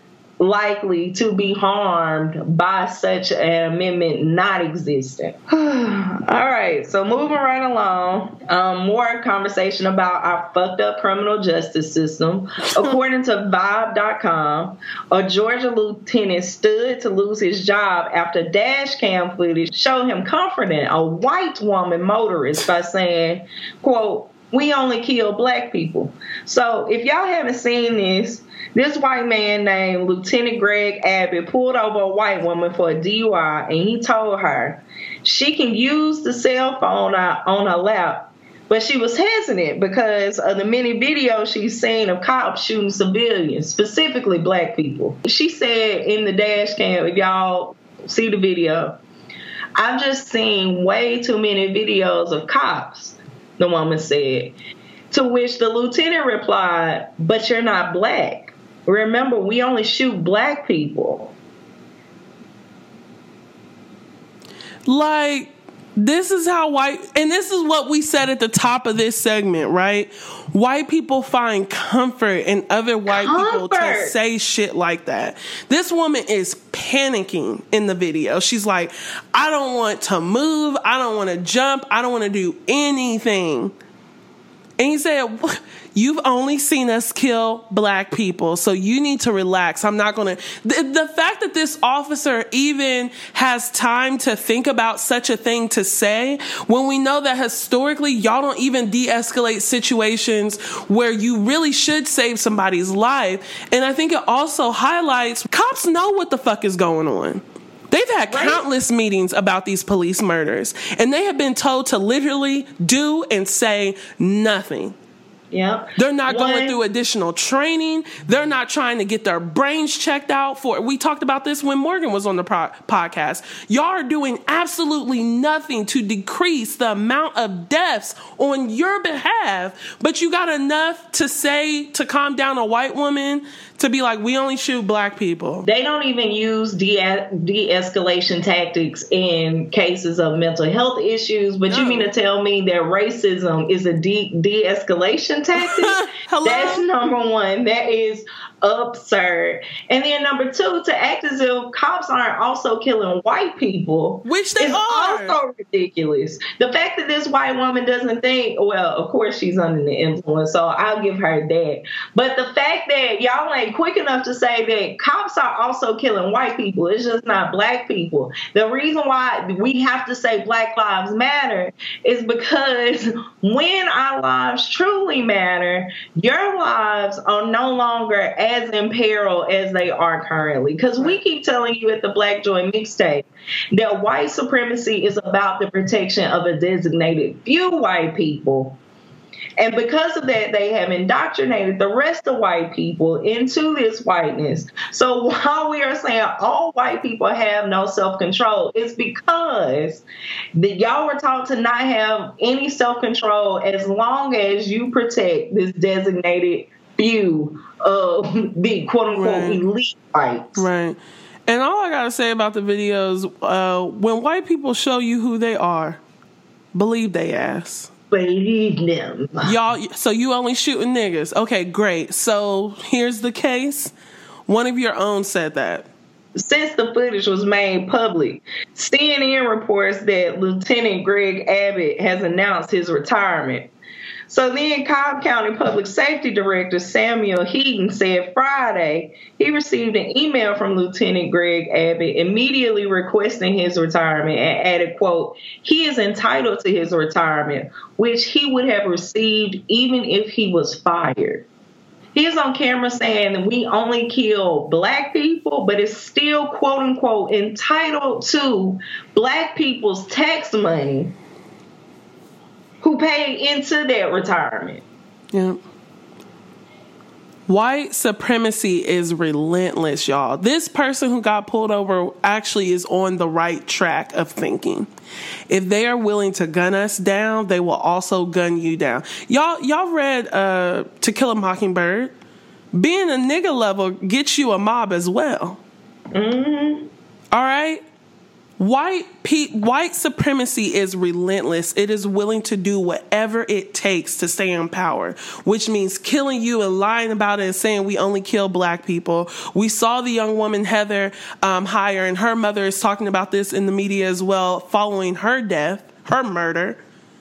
likely to be harmed by such an amendment not existing. All right, so moving right along, more conversation about our fucked up criminal justice system. According to Vibe.com, a Georgia lieutenant stood to lose his job after dash cam footage showed him comforting a white woman motorist by saying, quote, "We only kill black people." So if y'all haven't seen this white man named Lieutenant Greg Abbott pulled over a white woman for a DUI, and he told her she can use the cell phone on her lap, but she was hesitant because of the many videos she's seen of cops shooting civilians, specifically black people. She said in the dash cam, if y'all see the video, "I've just seen way too many videos of cops," the woman said. To which the lieutenant replied, "But you're not black. Remember, we only shoot black people." Like, this is how white, and this is what we said at the top of this segment, right? White people find comfort in other white people to say shit like that. This woman is panicking in the video. She's like, "I don't want to move. I don't want to jump. I don't want to do anything." And he said, "You've only seen us kill black people, so you need to relax. I'm not going to..." The fact that this officer even has time to think about such a thing to say, when we know that historically y'all don't even de-escalate situations where you really should save somebody's life. And I think it also highlights cops know what the fuck is going on. They've had countless meetings about these police murders, and they have been told to literally do and say nothing. Yep. They're not going through additional training. They're not trying to get their brains checked out for. We talked about this when Morgan was on the podcast. Y'all are doing absolutely nothing to decrease the amount of deaths on your behalf, but you got enough to say to calm down a white woman to be like, we only shoot black people. They don't even use de-escalation tactics in cases of mental health issues, but you mean to tell me that racism is a de-escalation tactic? That's number one. That is absurd. And then number two, to act as if cops aren't also killing white people, which they is are, also ridiculous. The fact that this white woman doesn't think, well, of course she's under the influence, so I'll give her that. But the fact that y'all ain't quick enough to say that cops are also killing white people, it's just not black people. The reason why we have to say Black Lives Matter is because when our lives truly matter, your lives are no longer as in peril as they are currently. Because we keep telling you at the Black Joy mixtape that white supremacy is about the protection of a designated few white people. And because of that, they have indoctrinated the rest of white people into this whiteness. So while we are saying all white people have no self-control, it's because y'all were taught to not have any self-control as long as you protect this designated few of the quote-unquote elite whites. Right. And all I got to say about the videos, when white people show you who they are, believe they ass. Believe them. Y'all, so you only shooting niggas. Okay, great. So here's the case. One of your own said that. Since the footage was made public, CNN reports that Lieutenant Greg Abbott has announced his retirement. So then Cobb County Public Safety Director Samuel Heaton said Friday he received an email from Lieutenant Greg Abbott immediately requesting his retirement and added, quote, he is entitled to his retirement, which he would have received even if he was fired. He is on camera saying that we only kill black people, but is still, quote unquote, entitled to black people's tax money who pay into that retirement. Yeah. White supremacy is relentless, y'all. This person who got pulled over actually is on the right track of thinking. If they are willing to gun us down, they will also gun you down. Y'all read To Kill a Mockingbird? Being a nigga level gets you a mob as well. Mm-hmm. All right? White supremacy is relentless. It is willing to do whatever it takes to stay in power, which means killing you and lying about it and saying we only kill black people. We saw the young woman Heather Heyer, and her mother is talking about this in the media as well, following her death, her murder.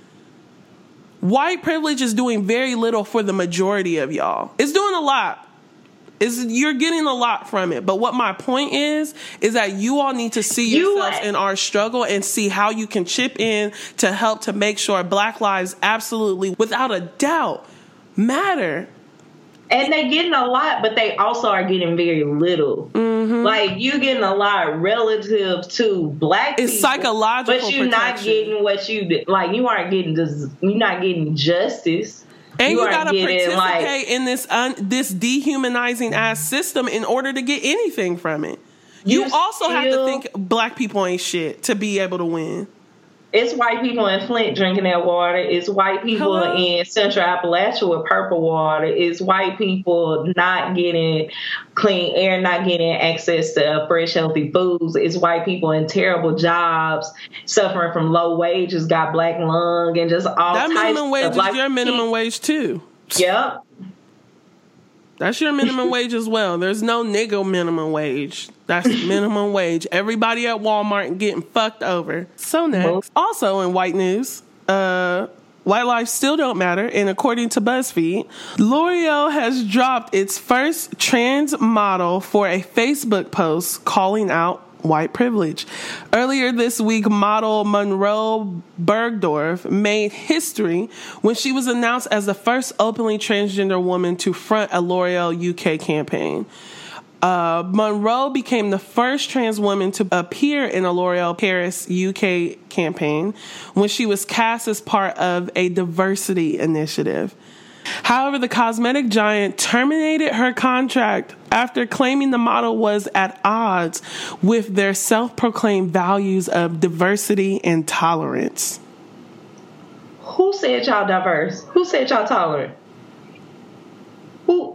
White privilege is doing very little for the majority of y'all. It's doing a lot. You're getting a lot from it. But what my point is that you all need to see yourselves in our struggle and see how you can chip in to help to make sure black lives absolutely, without a doubt, matter. And they're getting a lot, but they also are getting very little. Mm-hmm. Like, you're getting a lot relative to black people. It's psychological but you're protection. not getting what you, like, you're not getting justice. And you gotta participate in this dehumanizing ass system in order to get anything from it. You also have to think black people ain't shit to be able to win. It's white people in Flint drinking that water. It's white people in Central Appalachia with purple water. It's white people not getting clean air, not getting access to fresh, healthy foods. It's white people in terrible jobs, suffering from low wages, got black lung, and just all types of stuff. That minimum wage is your minimum wage too. Yep. That's your minimum wage as well. There's no nigga minimum wage. That's minimum wage. Everybody at Walmart getting fucked over. So next. Also in white news, white lives still don't matter. And according to BuzzFeed, L'Oreal has dropped its first trans model for a Facebook post calling out white privilege. Earlier this week, model Monroe Bergdorf made history when she was announced as the first openly transgender woman to front a L'Oreal UK campaign. Monroe became the first trans woman to appear in a L'Oreal Paris UK campaign when she was cast as part of a diversity initiative. However, the cosmetic giant terminated her contract after claiming the model was at odds with their self-proclaimed values of diversity and tolerance. Who said y'all diverse? Who said y'all tolerant? Who,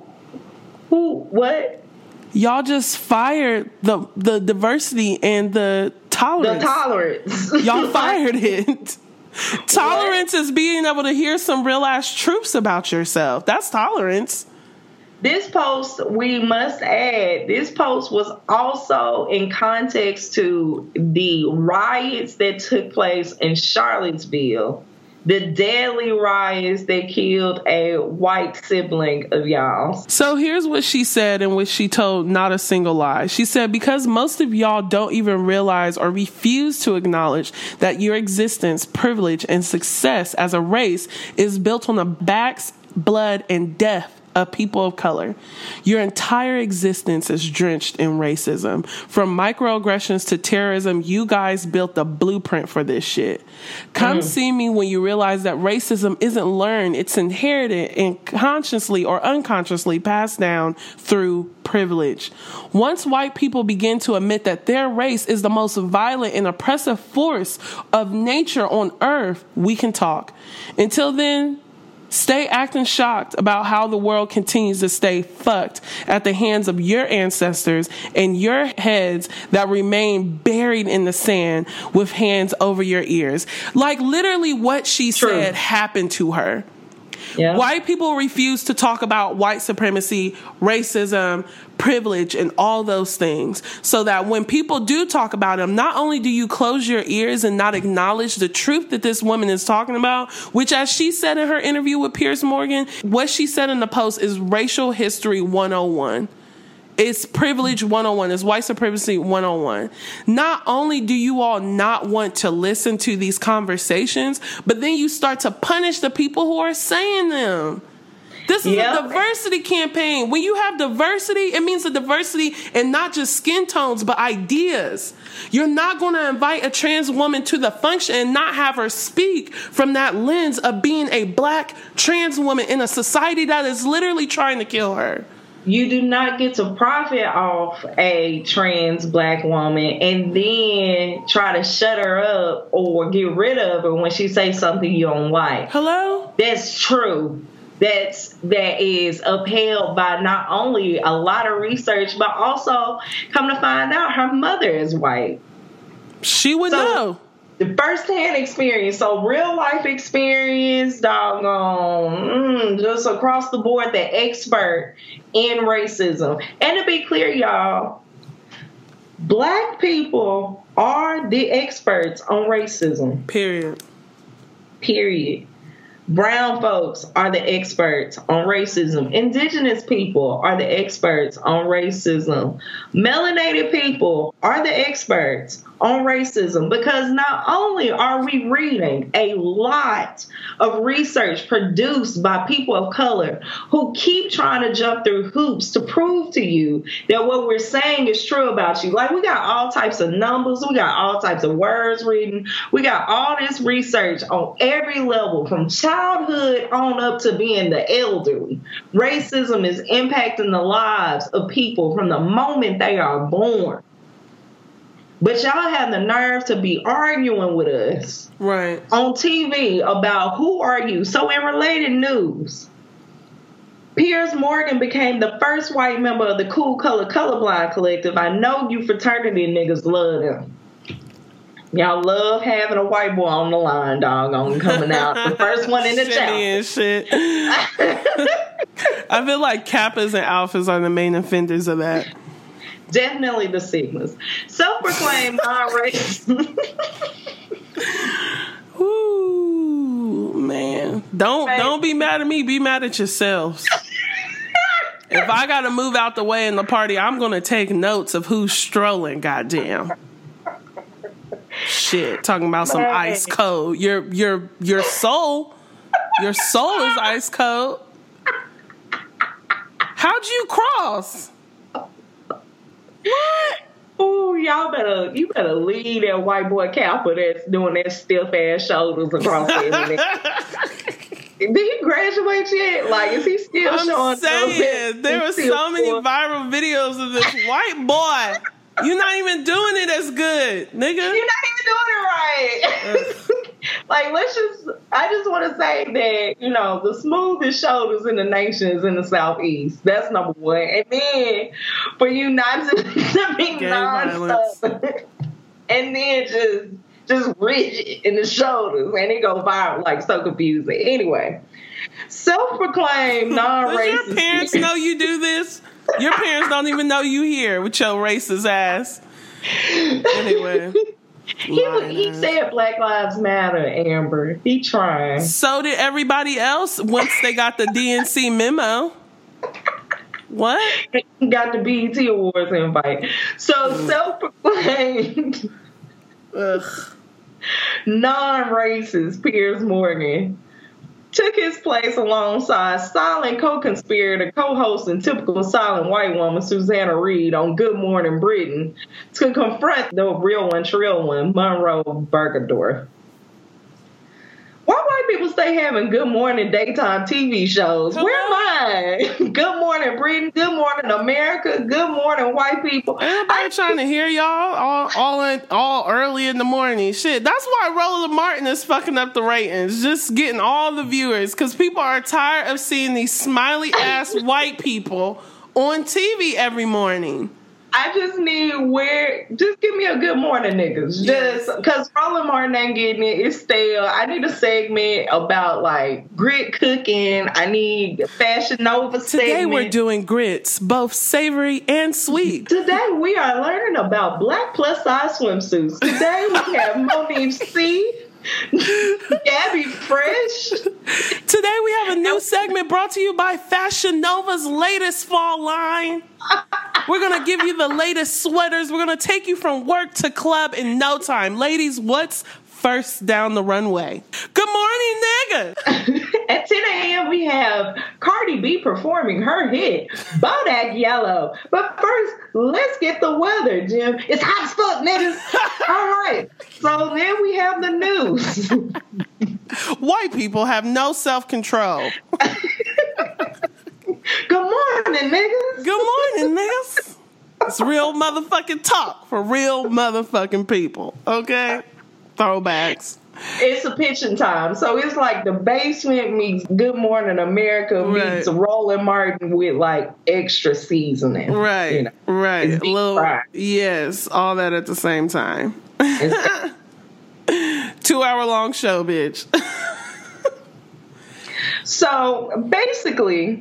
what? Y'all just fired the diversity and the tolerance. The tolerance. Y'all fired it. Tolerance is being able to hear some real ass truths about yourself. That's tolerance. This post, we must add, this post was also in context to the riots that took place in Charlottesville. The deadly riots that killed a white sibling of y'all. So here's what she said, in which she told not a single lie. She said, because most of y'all don't even realize or refuse to acknowledge that your existence, privilege, and success as a race is built on the backs, blood, and death of people of color. Your entire existence is drenched in racism. From microaggressions to terrorism, you guys built the blueprint for this shit. Come see me when you realize that racism isn't learned, it's inherited and consciously or unconsciously passed down through privilege. Once white people begin to admit that their race is the most violent and oppressive force of nature on earth, we can talk. Until then, stay acting shocked about how the world continues to stay fucked at the hands of your ancestors and your heads that remain buried in the sand with hands over your ears. Like literally what she said happened to her. Yeah. White people refuse to talk about white supremacy, racism, privilege, and all those things. So that when people do talk about them, not only do you close your ears and not acknowledge the truth that this woman is talking about, which as she said in her interview with Piers Morgan, what she said in the post is racial history 101. It's privilege 101. It's white supremacy 101. Not only do you all not want to listen to these conversations, but then you start to punish the people who are saying them. This is a diversity campaign. When you have diversity, it means a diversity in not just skin tones, but ideas. You're not going to invite a trans woman to the function and not have her speak from that lens of being a black trans woman in a society that is literally trying to kill her. You do not get to profit off a trans black woman and then try to shut her up or get rid of her when she says something you don't like. Hello? That's true. That is upheld by not only a lot of research, but also come to find out her mother is white. She would know. The first-hand experience, so real life experience, doggone, just across the board, the expert in racism. And to be clear, y'all, black people are the experts on racism. Period. Brown folks are the experts on racism. Indigenous people are the experts on racism. Melanated people are the experts on racism, because not only are we reading a lot of research produced by people of color who keep trying to jump through hoops to prove to you that what we're saying is true about you. Like, we got all types of numbers, we got all types of words reading, we got all this research on every level from childhood on up to being the elderly. Racism is impacting the lives of people from the moment they are born. But y'all have the nerve to be arguing with us on TV about who are you. So in related news, Piers Morgan became the first white member of the Cool Color Colorblind Collective. I know you fraternity niggas love them. Y'all love having a white boy on the line, doggone, coming out. The first one in the chat. And shit. I feel like Kappas and Alphas are the main offenders of that. Definitely the Sigmas. Self-proclaimed non-racist. Ooh, man. Don't be mad at me. Be mad at yourselves. If I got to move out the way in the party, I'm going to take notes of who's strolling, goddamn. Shit, talking about some ice cold. Your soul is ice cold. How'd you cross? What? Ooh, you better leave that white boy Kappa that's doing that stiff ass shoulders across the internet. Did he graduate yet? Like, is he still showing? There were so many viral videos of this white boy. You're not even doing it as good, nigga. You're not even doing it right. Like, I just want to say that, you know, the smoothest shoulders in the nation is in the Southeast. That's number one. And then for you not to be non-Southern, and then just rigid in the shoulders, and it go viral, like, so confusing. Anyway, self-proclaimed non-racist. Does your parents know you do this? Your parents don't even know you here with your racist ass. Anyway. He said Black Lives Matter, Amber. He tried. So did everybody else once they got the DNC memo. What? He got the BET Awards invite. So self-proclaimed non-racist Piers Morgan took his place alongside silent co-conspirator, co-host, and typical silent white woman Susanna Reid on Good Morning Britain to confront the real one, trill one, Monroe Bergdorf. Why white people stay having Good Morning daytime TV shows? Hello? Where am I? Good Morning Britain, Good Morning America, Good Morning white people. Everybody trying to hear y'all all early in the morning. Shit, that's why Roland Martin is fucking up the ratings, just getting all the viewers, because people are tired of seeing these smiley ass white people on TV every morning. I just need just give me a Good Morning niggas. Just because Roland Martin ain't getting it. It's stale. I need a segment about like grit cooking. I need Fashion Nova segment. Today we're doing grits, both savory and sweet. Today we are learning about black plus size swimsuits. Today we have Monique C. Gabby Fresh. Today we have a new segment brought to you by Fashion Nova's latest fall line. We're going to give you the latest sweaters. We're going to take you from work to club in no time. Ladies, what's first down the runway? Good morning, nigga. At 10 a.m. we have Cardi B performing her hit, Bodak Yellow. But first, let's get the weather, Jim. It's hot as fuck, niggas. All right. So then we have the news. White people have no self-control. Good morning, niggas. Good morning, niggas. It's real motherfucking talk for real motherfucking people, okay? Throwbacks. It's a pitching time. So it's like The Basement meets Good Morning America meets Roland Martin with like extra seasoning. Right. You know? Right. A little, yes, all that at the same time. 2-hour long show, bitch. So basically,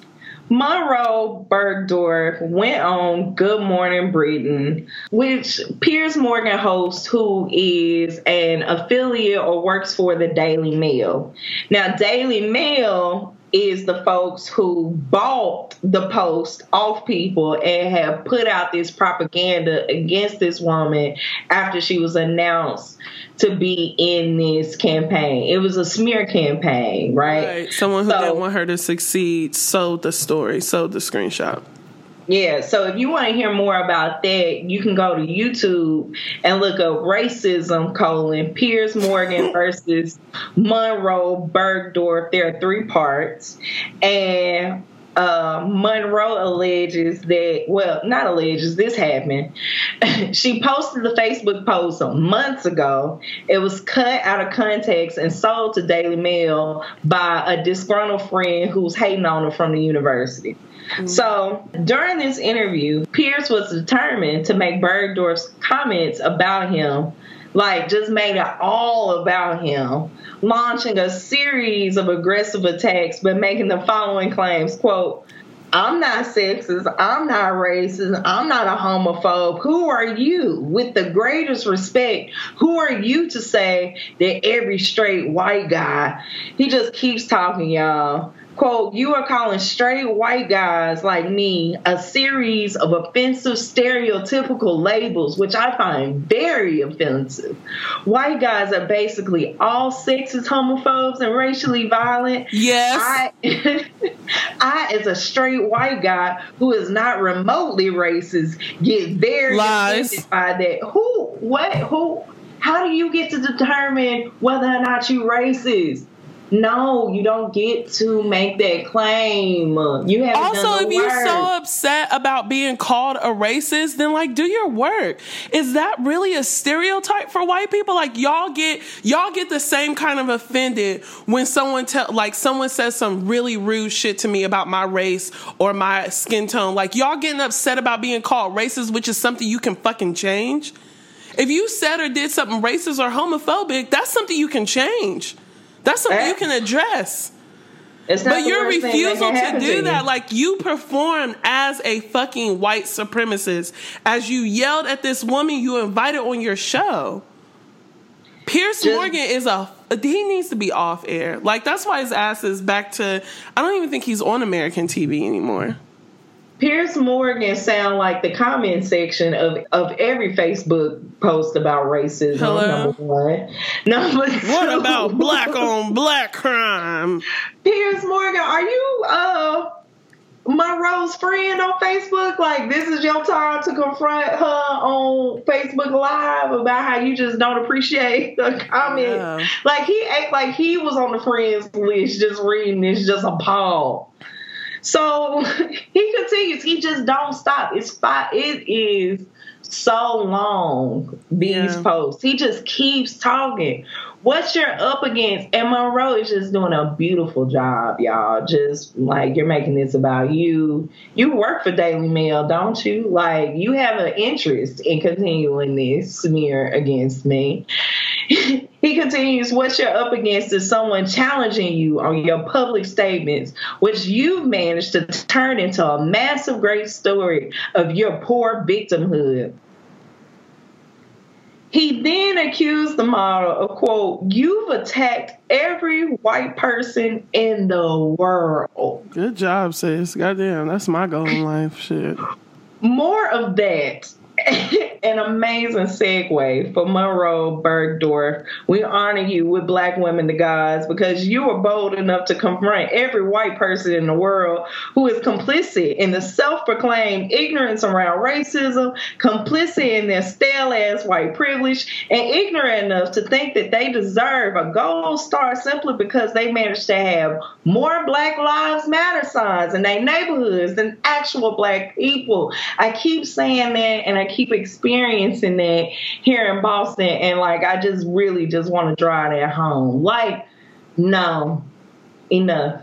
Monroe Bergdorf went on Good Morning Britain, which Piers Morgan hosts, who is an affiliate or works for the Daily Mail. Now, Daily Mail is the folks who bought the Post off people and have put out this propaganda against this woman after she was announced to be in this campaign. It was a smear campaign, right? Someone who didn't want her to succeed sold the story, sold the screenshot. Yeah, so if you want to hear more about that, you can go to YouTube and look up racism, Piers Morgan versus Monroe Bergdorf. There are 3 parts. And Monroe alleges that, well, not alleges, this happened. She posted the Facebook post months ago. It was cut out of context and sold to Daily Mail by a disgruntled friend who's hating on her from the university. Mm-hmm. So during this interview, Piers was determined to make Bergdorf's comments about him, like just made it all about him, launching a series of aggressive attacks, but making the following claims, quote, "I'm not sexist, I'm not racist, I'm not a homophobe. Who are you? With the greatest respect, who are you to say that every straight white guy," he just keeps talking, y'all. Quote, "You are calling straight white guys like me a series of offensive stereotypical labels, which I find very offensive. White guys are basically all sexist, homophobes, and racially violent." Yes. I, as a straight white guy who is not remotely racist, get very offended by that. How do you get to determine whether or not you're racist? No, you don't get to make that claim. You haven't also, done the if you're work. so upset about being called a racist, then like do your work. Is that really a stereotype for white people? Like y'all get the same kind of offended when someone says some really rude shit to me about my race or my skin tone. Like y'all getting upset about being called racist, which is something you can fucking change. If you said or did something racist or homophobic, that's something you can change. That's something you can address. But your refusal to do that, like you performed as a fucking white supremacist, as you yelled at this woman you invited on your show. Piers Morgan he needs to be off air. Like that's why his ass is back to, I don't even think he's on American TV anymore. Piers Morgan sound like the comment section of every Facebook post about racism. Hello? Number one. Number two. What about black on black crime? Piers Morgan, are you Monroe's friend on Facebook? Like this is your time to confront her on Facebook Live about how you just don't appreciate the comment. Yeah. Like he act like he was on the friends list just reading this, just appalled. So he continues. He just don't stop. It is so long, these posts. He just keeps talking. What you're up against, and Monroe is just doing a beautiful job, y'all. Just like you're making this about you. You work for Daily Mail, don't you? Like you have an interest in continuing this smear against me. He continues, what you're up against is someone challenging you on your public statements, which you've managed to turn into a massive, great story of your poor victimhood. He then accused the model of, quote, you've attacked every white person in the world. Good job, sis. Goddamn, that's my goal in life. Shit. More of that. An amazing segue for Monroe Bergdorf. We honor you with Black Women to Gods because you were bold enough to confront every white person in the world who is complicit in the self-proclaimed ignorance around racism, complicit in their stale-ass white privilege, and ignorant enough to think that they deserve a gold star simply because they managed to have more Black Lives Matter signs in their neighborhoods than actual Black people. I keep saying that and I keep experiencing that here in Boston, and like I just really just want to drive that home. Like, no, enough.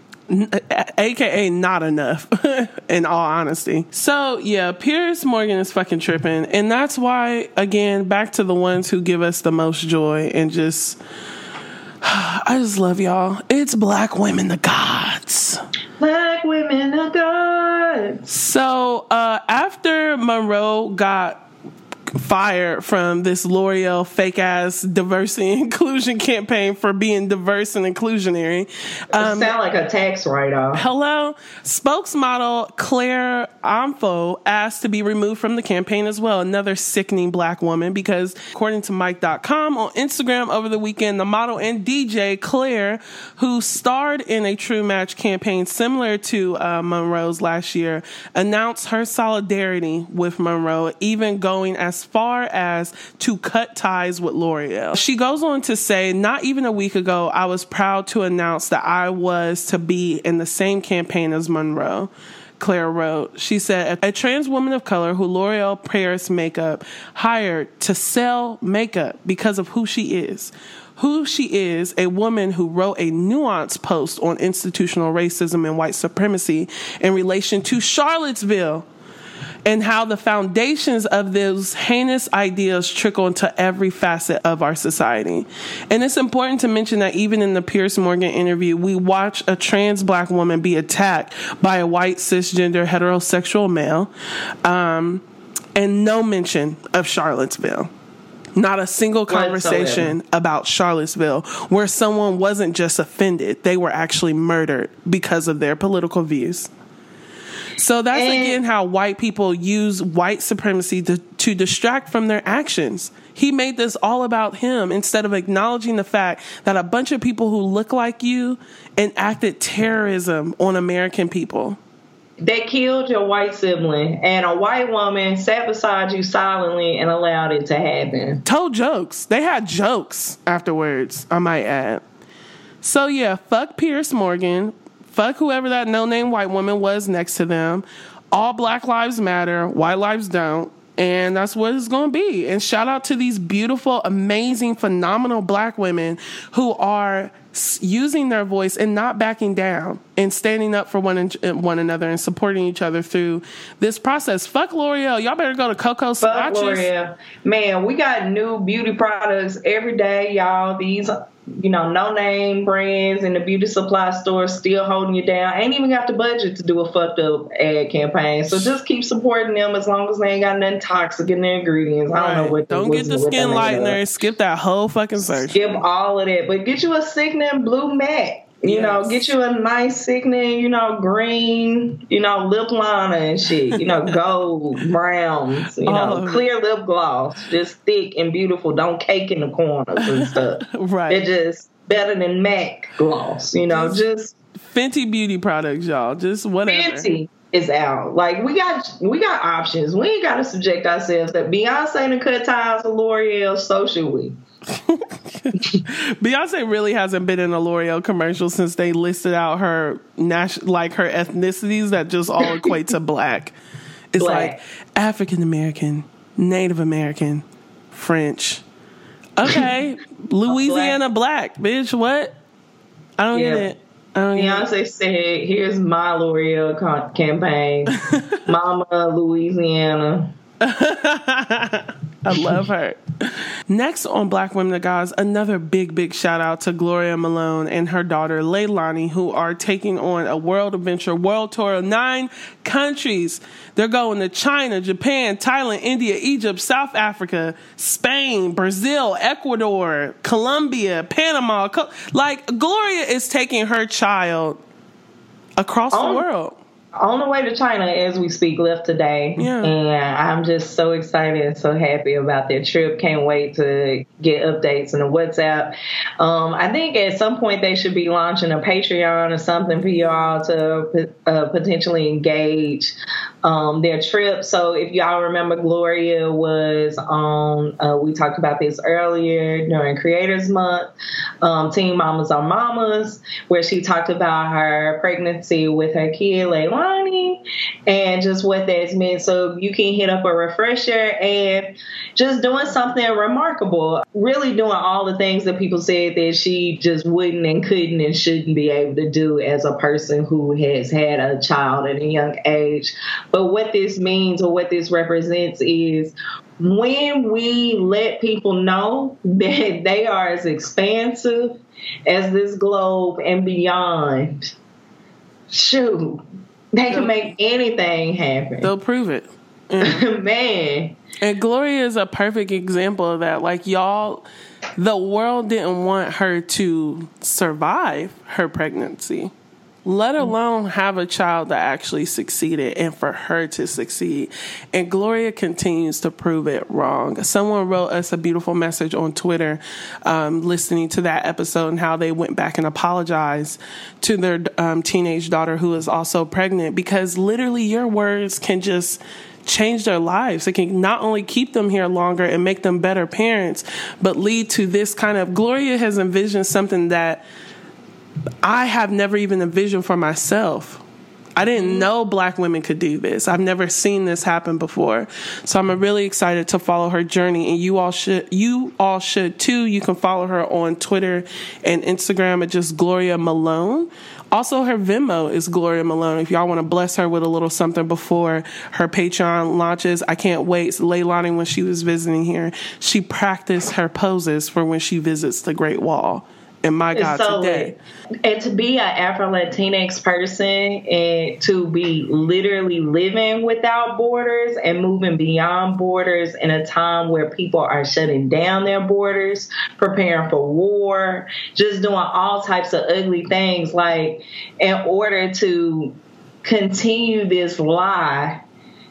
AKA not enough, in all honesty. So yeah, Piers Morgan is fucking tripping, and that's why, again, back to the ones who give us the most joy and just I just love y'all. It's Black Women the Gods. Black Women the Gods. So after Monroe got fired from this L'Oreal fake ass diversity and inclusion campaign for being diverse and inclusionary. Sound like a tax write-off. Hello. Spokesmodel Claire Amfo asked to be removed from the campaign as well. Another sickening Black woman, because according to Mike.com on Instagram over the weekend, the model and DJ Claire, who starred in a True Match campaign similar to Monroe's last year, announced her solidarity with Monroe, even going as far as to cut ties with L'Oreal. She goes on to say, not even a week ago, I was proud to announce that I was to be in the same campaign as Monroe. Claire wrote, she said, a trans woman of color who L'Oreal Paris Makeup hired to sell makeup because of who she is. Who she is, a woman who wrote a nuanced post on institutional racism and white supremacy in relation to Charlottesville, and how the foundations of those heinous ideas trickle into every facet of our society. And it's important to mention that even in the Piers Morgan interview, we watch a trans Black woman be attacked by a white cisgender heterosexual male, and no mention of Charlottesville. Not a single conversation about Charlottesville where someone wasn't just offended, they were actually murdered because of their political views. So that's, again, how white people use white supremacy to distract from their actions. He made this all about him instead of acknowledging the fact that a bunch of people who look like you enacted terrorism on American people. They killed your white sibling, and a white woman sat beside you silently and allowed it to happen. Told jokes. They had jokes afterwards, I might add. So, yeah, fuck Piers Morgan. Fuck whoever that no-name white woman was next to them. All Black lives matter. White lives don't. And that's what it's going to be. And shout out to these beautiful, amazing, phenomenal Black women who are using their voice and not backing down and standing up for one another and supporting each other through this process. Fuck L'Oreal. Y'all better go to Coco Fuck L'Oreal. Man, we got new beauty products every day, y'all. These, no-name brands in the beauty supply store still holding you down. Ain't even got the budget to do a fucked up ad campaign. So just keep supporting them as long as they ain't got nothing toxic in their ingredients. I don't know what. Don't get the skin lightener. Skip that whole fucking search. Skip all of that. But get you a sickening blue matte. Get you a nice sickening, green, lip liner and shit, gold, browns, clear lip gloss, just thick and beautiful. Don't cake in the corners and stuff. Right. They're just better than MAC gloss, just Fenty beauty products, y'all. Just whatever. Fenty is out. Like we got options. We ain't got to subject ourselves to Beyonce to cut ties with L'Oreal, so should we. Beyonce really hasn't been in a L'Oreal commercial since they listed out her her ethnicities that just all equate to Black. It's like African American, Native American, French. Okay, Louisiana Black, bitch. What? I don't get it. Beyonce said, "Here's my L'Oreal campaign, Mama Louisiana." I love her. Next on Black Women of Gods, another big shout out to Gloria Malone and her daughter Leilani, who are taking on a world tour of 9 countries. They're going to China, Japan, Thailand, India, Egypt, South Africa, Spain, Brazil, Ecuador, Colombia, Panama. Gloria is taking her child across the world. On the way to China as we speak, left today. Yeah. And I'm just so excited and so happy about their trip. Can't wait to get updates in the WhatsApp. I think at some point they should be launching a Patreon or something for y'all to potentially engage their trip. So if y'all remember, Gloria was on, we talked about this earlier during Creators Month, Teen Mamas on Mamas, where she talked about her pregnancy with her kid, Leilani, and just what that's meant. So you can hit up a refresher and just doing something remarkable, really doing all the things that people said that she just wouldn't and couldn't and shouldn't be able to do as a person who has had a child at a young age. But what this means or what this represents is when we let people know that they are as expansive as this globe and beyond, shoot, they can make anything happen. They'll prove it. Man. And Gloria is a perfect example of that. Like, y'all, the world didn't want her to survive her pregnancy, let alone have a child that actually succeeded and for her to succeed. And Gloria continues to prove it wrong. Someone wrote us a beautiful message on Twitter listening to that episode and how they went back and apologized to their teenage daughter who is also pregnant, because literally your words can just change their lives. It can not only keep them here longer and make them better parents, but lead to this kind of... Gloria has envisioned something that I have never even envisioned for myself. I didn't know Black women could do this. I've never seen this happen before. So I'm really excited to follow her journey, and you all should too. You can follow her on Twitter and Instagram at just Gloria Malone. Also, her Venmo is Gloria Malone. If y'all want to bless her with a little something before her Patreon launches, I can't wait. Leilani, when she was visiting here, she practiced her poses for when she visits the Great Wall. And my God, so today. And to be an Afro-Latinx person and to be literally living without borders and moving beyond borders in a time where people are shutting down their borders, preparing for war, just doing all types of ugly things, like in order to continue this lie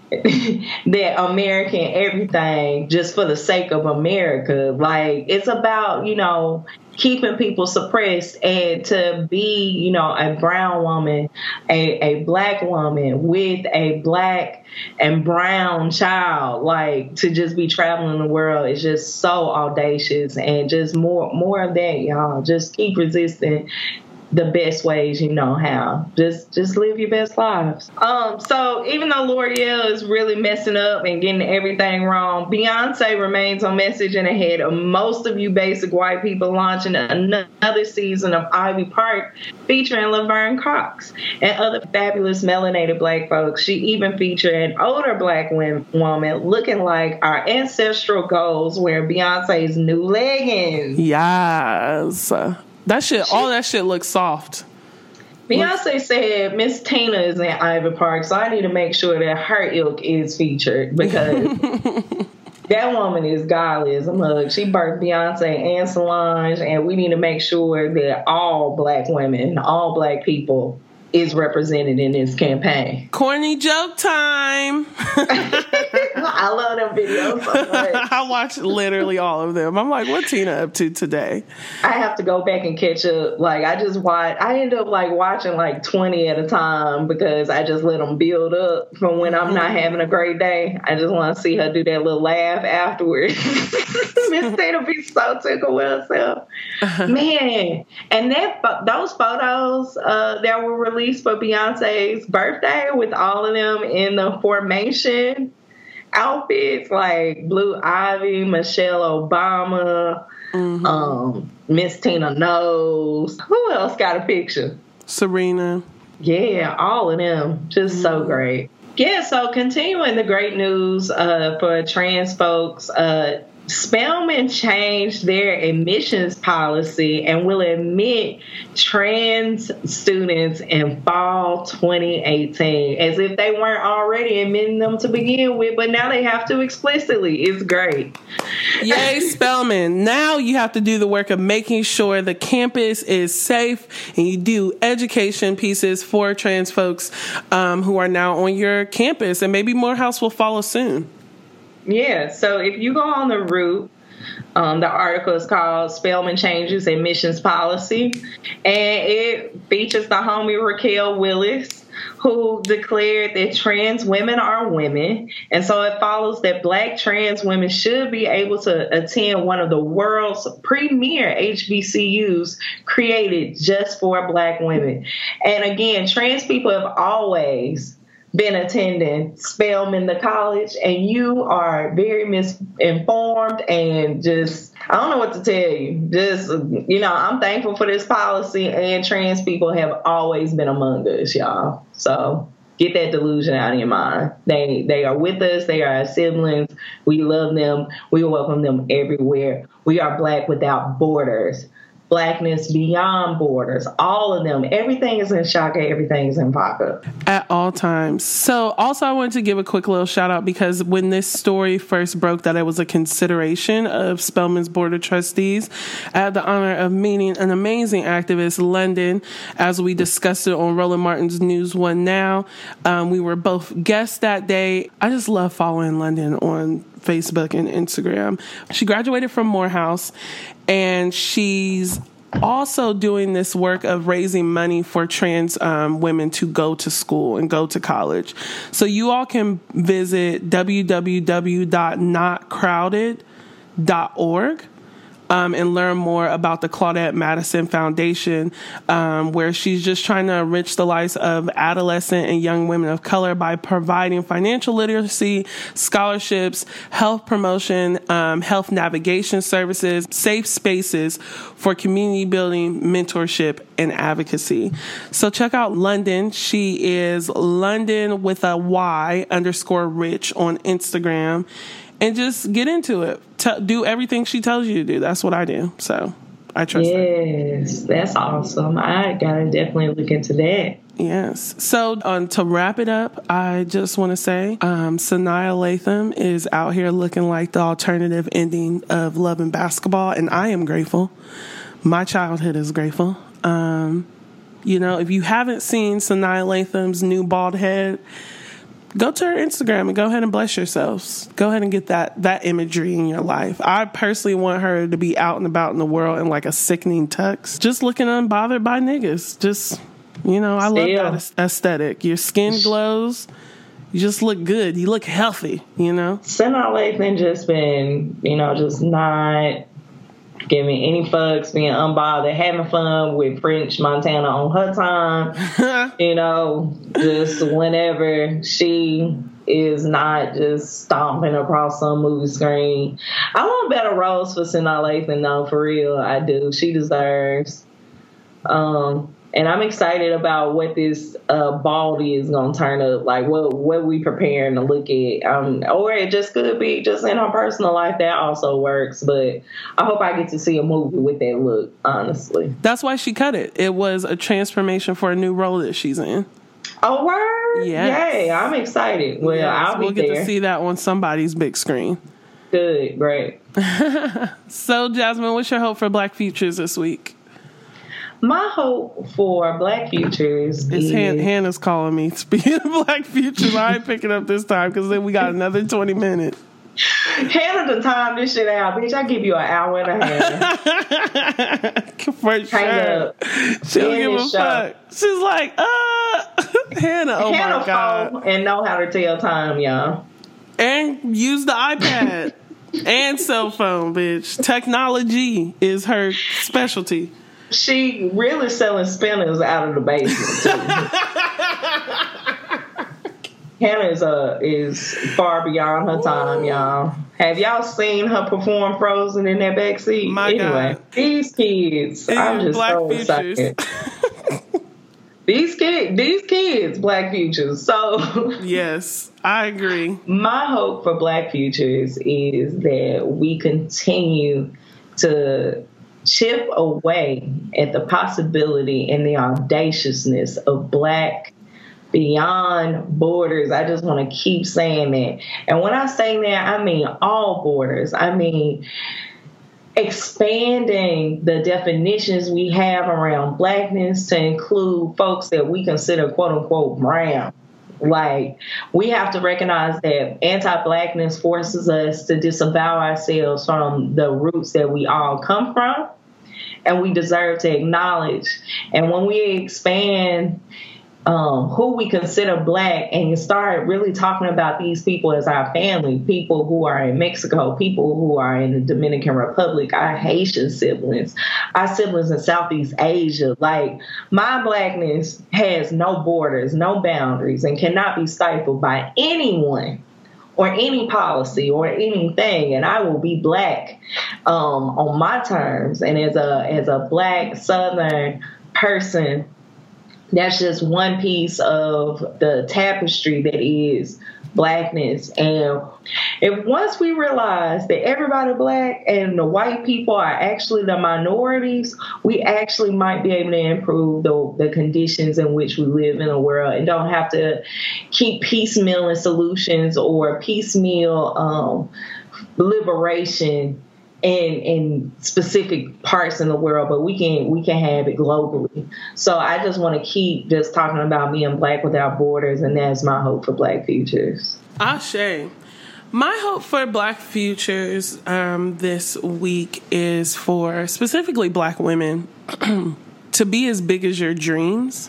that American everything just for the sake of America. Like, it's about, keeping people suppressed, and to be, a brown woman, a black woman with a black and brown child, like, to just be traveling the world is just so audacious. And just more of that, y'all. Just keep resisting the best ways you know how. Just live your best lives. So even though L'Oreal is really messing up and getting everything wrong, Beyonce remains on message and ahead of most of you basic white people, launching another season of Ivy Park featuring Laverne Cox and other fabulous melanated black folks. She even featured an older black woman looking like our ancestral goals, wearing Beyonce's new leggings. Yes. All that shit looks soft. Beyonce said Miss Tina is in Ivy Park, so I need to make sure that her ilk is featured, because that woman is godly as a mug. She birthed Beyonce and Solange, and we need to make sure that all black women, all black people is represented in this campaign. Corny joke time. I love them videos so much. I watch literally all of them. I'm like, what Tina up to today? I have to go back and catch up. Like, I end up watching 20 at a time, because I just let them build up from when I'm not having a great day. I just want to see her do that little laugh afterwards. Miss Tina be so tickled with herself. Man. And those photos that were released for Beyonce's birthday, with all of them in the formation outfits, like Blue Ivy, Michelle Obama, Miss Tina Knowles. Who else got a picture? Serena. Yeah, all of them. Just so great. Yeah, so continuing the great news for trans folks, Spelman changed their admissions policy and will admit trans students in fall 2018, as if they weren't already admitting them to begin with, but now they have to explicitly. It's great. Yay, Spelman. Now you have to do the work of making sure the campus is safe, and you do education pieces for trans folks who are now on your campus, and maybe Morehouse will follow soon. Yeah, so if you go on the route, the article is called Spelman Changes Admissions Policy, and it features the homie Raquel Willis, who declared that trans women are women, and so it follows that black trans women should be able to attend one of the world's premier HBCUs created just for black women. And again, trans people have always been attending Spelman, the college, and you are very misinformed, and just, I don't know what to tell you. Just, I'm thankful for this policy, and trans people have always been among us, y'all. So get that delusion out of your mind. They are with us. They are our siblings. We love them. We welcome them everywhere. We are black without borders. Blackness beyond borders, all of them. Everything is in Shaka, everything is in Paca. At all times. So also I wanted to give a quick little shout out, because when this story first broke that it was a consideration of Spelman's Board of Trustees, I had the honor of meeting an amazing activist, London, as we discussed it on Roland Martin's News One Now. We were both guests that day. I just love following London on Facebook and Instagram. She graduated from Morehouse, and she's also doing this work of raising money for trans women to go to school and go to college. So you all can visit www.notcrowded.org and learn more about the Claudette Madison Foundation, where she's just trying to enrich the lives of adolescent and young women of color by providing financial literacy, scholarships, health promotion, health navigation services, safe spaces for community building, mentorship, and advocacy. So check out London. She is London with a Y_rich on Instagram. And just get into it. Do everything she tells you to do. That's what I do. So I trust her. Yes, that's awesome. I gotta definitely look into that. Yes. So to wrap it up, I just want to say Sanaa Lathan is out here looking like the alternative ending of Love and Basketball, and I am grateful. My childhood is grateful. If you haven't seen Sanaa Lathan's new bald head, go to her Instagram and go ahead and bless yourselves. Go ahead and get that imagery in your life. I personally want her to be out and about in the world in like a sickening tux, just looking unbothered by niggas. Just, I love that aesthetic. Your skin glows. You just look good. You look healthy, Sanaa Lathan just been, just not giving any fucks, being unbothered, having fun with French Montana on her time. Just whenever she is not just stomping across some movie screen. I want better roles for Sanaa Lathan, though, for real. I do. She deserves. And I'm excited about what this Baldy is going to turn up. Like, what we preparing to look at. Or it just could be just in her personal life. That also works. But I hope I get to see a movie with that look, honestly. That's why she cut it. It was a transformation for a new role that she's in. Oh, word? Yes. Yay, I'm excited. Well, yes, we'll get to see that on somebody's big screen. Good, great. So, Jasmine, what's your hope for Black futures this week? My hope for Black futures is... Hannah's calling me. Speaking of Black futures, I ain't picking up this time because then we got another 20 minutes. Hannah to time this shit out, bitch. I give you an hour and a half. For sure. She don't give a fuck. She's like, Hannah, oh Hannah my God. Phone and know how to tell time, y'all. And use the iPad and cell phone, bitch. Technology is her specialty. She really selling spinners out of the basement, too. Hannah is far beyond her time, y'all. Have y'all seen her perform Frozen in that backseat? God. These kids, I'm just Black so excited. These kids, Black futures. So yes, I agree. My hope for Black futures is that we continue to chip away at the possibility and the audaciousness of Black beyond borders. I just want to keep saying that. And when I say that, I mean all borders. I mean expanding the definitions we have around Blackness to include folks that we consider quote unquote brown. Like, we have to recognize that anti-Blackness forces us to disavow ourselves from the roots that we all come from, and we deserve to acknowledge. And when we expand who we consider Black, and you start really talking about these people as our family, people who are in Mexico, people who are in the Dominican Republic, our Haitian siblings, our siblings in Southeast Asia. Like, my Blackness has no borders, no boundaries, and cannot be stifled by anyone or any policy or anything. And I will be Black on my terms. And as a Black Southern person, that's just one piece of the tapestry that is Blackness. And if once we realize that everybody Black and the white people are actually the minorities, we actually might be able to improve the conditions in which we live in the world and don't have to keep piecemealing solutions or piecemeal liberation in specific parts in the world, but we can have it globally. So I just want to keep just talking about being Black without borders, and that's my hope for Black futures. Ashe. My hope for Black futures this week is for specifically Black women to be as big as your dreams.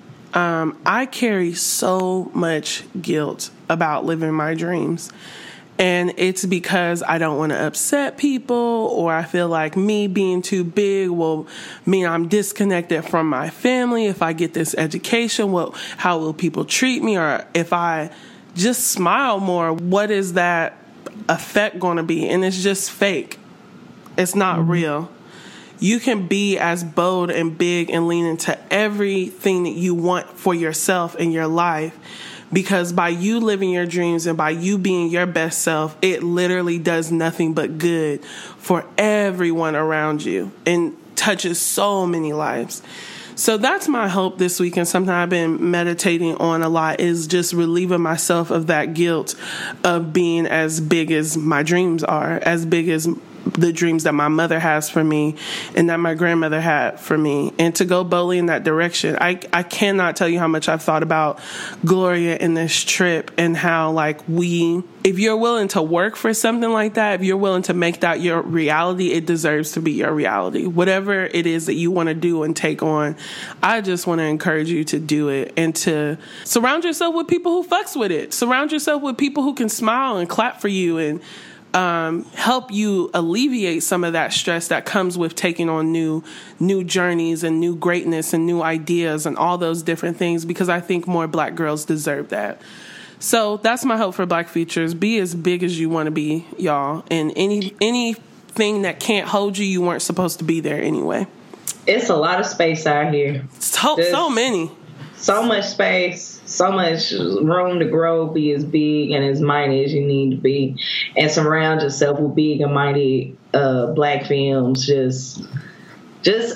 I carry so much guilt about living my dreams. And it's because I don't want to upset people, or I feel like me being too big will mean I'm disconnected from my family. If I get this education, how will people treat me? Or if I just smile more, what is that effect going to be? And it's just fake. It's not real. You can be as bold and big and lean into everything that you want for yourself in your life. Because by you living your dreams and by you being your best self, it literally does nothing but good for everyone around you and touches so many lives. So that's my hope this week, and something I've been meditating on a lot is just relieving myself of that guilt of being as big as my dreams are, as big as the dreams that my mother has for me and that my grandmother had for me, and to go boldly in that direction. I cannot tell you how much I've thought about Gloria in this trip, and how, like, if you're willing to work for something like that, if you're willing to make that your reality, it deserves to be your reality. Whatever it is that you want to do and take on, I just want to encourage you to do it, and to surround yourself with people who fucks with it. Surround yourself with people who can smile and clap for you and help you alleviate some of that stress that comes with taking on new journeys and new greatness and new ideas and all those different things, because I think more Black girls deserve that. So that's my hope for Black Futures. Be as big as you want to be, y'all. And anything that can't hold you, you weren't supposed to be there anyway. It's a lot of space out here. So many. So much space, so much room to grow, be as big and as mighty as you need to be, and surround yourself with big and mighty Black films. Just that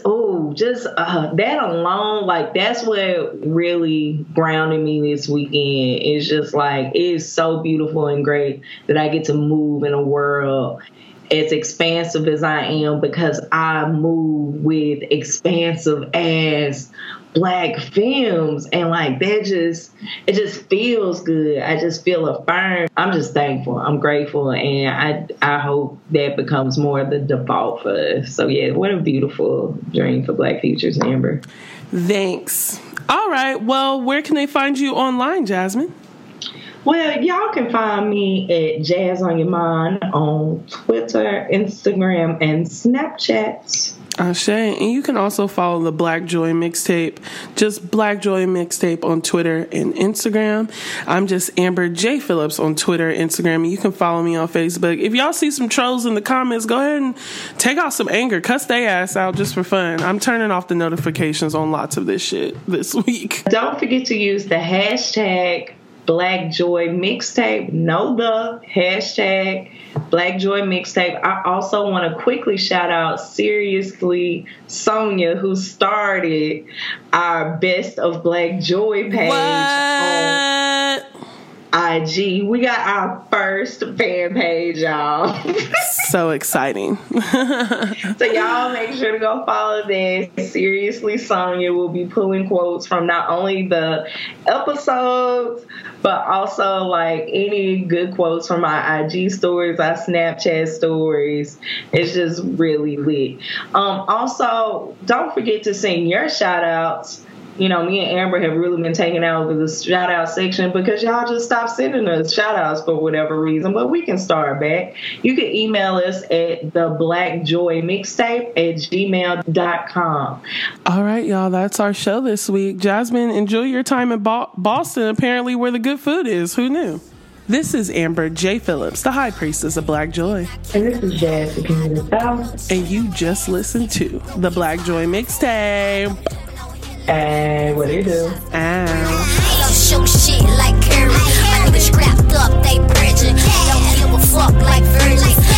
alone, like, that's what really grounded me this weekend. It's just like, it is so beautiful and great that I get to move in a world as expansive as I am, because I move with expansive as Black films, and like, it just feels good. I just feel affirmed. I'm just thankful. I'm grateful, and I hope that becomes more the default for us. So yeah, what a beautiful dream for Black Futures, Amber. Thanks. All right. Well, where can they find you online, Jasmine? Well, y'all can find me at Jazz on Your Mind on Twitter, Instagram, and Snapchat. Ashe. And you can also follow the Black Joy Mixtape, just Black Joy Mixtape on Twitter and Instagram. I'm just Amber J. Phillips on Twitter and Instagram, and you can follow me on Facebook. If y'all see some trolls in the comments, go ahead and take out some anger, cuss their ass out just for fun. I'm turning off the notifications on lots of this shit this week. Don't forget to use the hashtag Black Joy Mixtape. The hashtag Black Joy Mixtape. I also want to quickly shout out Seriously Sonia, who started our Best of Black Joy page on IG. We got our first fan page, y'all. So exciting. So y'all make sure to go follow that. Seriously Sonia will be pulling quotes from not only the episodes, but also like any good quotes from my IG stories, our Snapchat stories. It's just really lit. Also, don't forget to send your shout outs. You know, me and Amber have really been taking over the shout out section because y'all just stopped sending us shout outs for whatever reason, but we can start back. You can email us at theblackjoymixtape@gmail.com. All right, y'all, that's our show this week. Jasmine, enjoy your time in Boston, apparently where the good food is. Who knew? This is Amber J. Phillips, the High Priestess of Black Joy. And this is Jazz, the King of the South. And you just listened to the Black Joy Mixtape. Hey, what do you do? Show shit like Curry. My niggas scrapped up, they bridging. Don't give a fuck like virgins.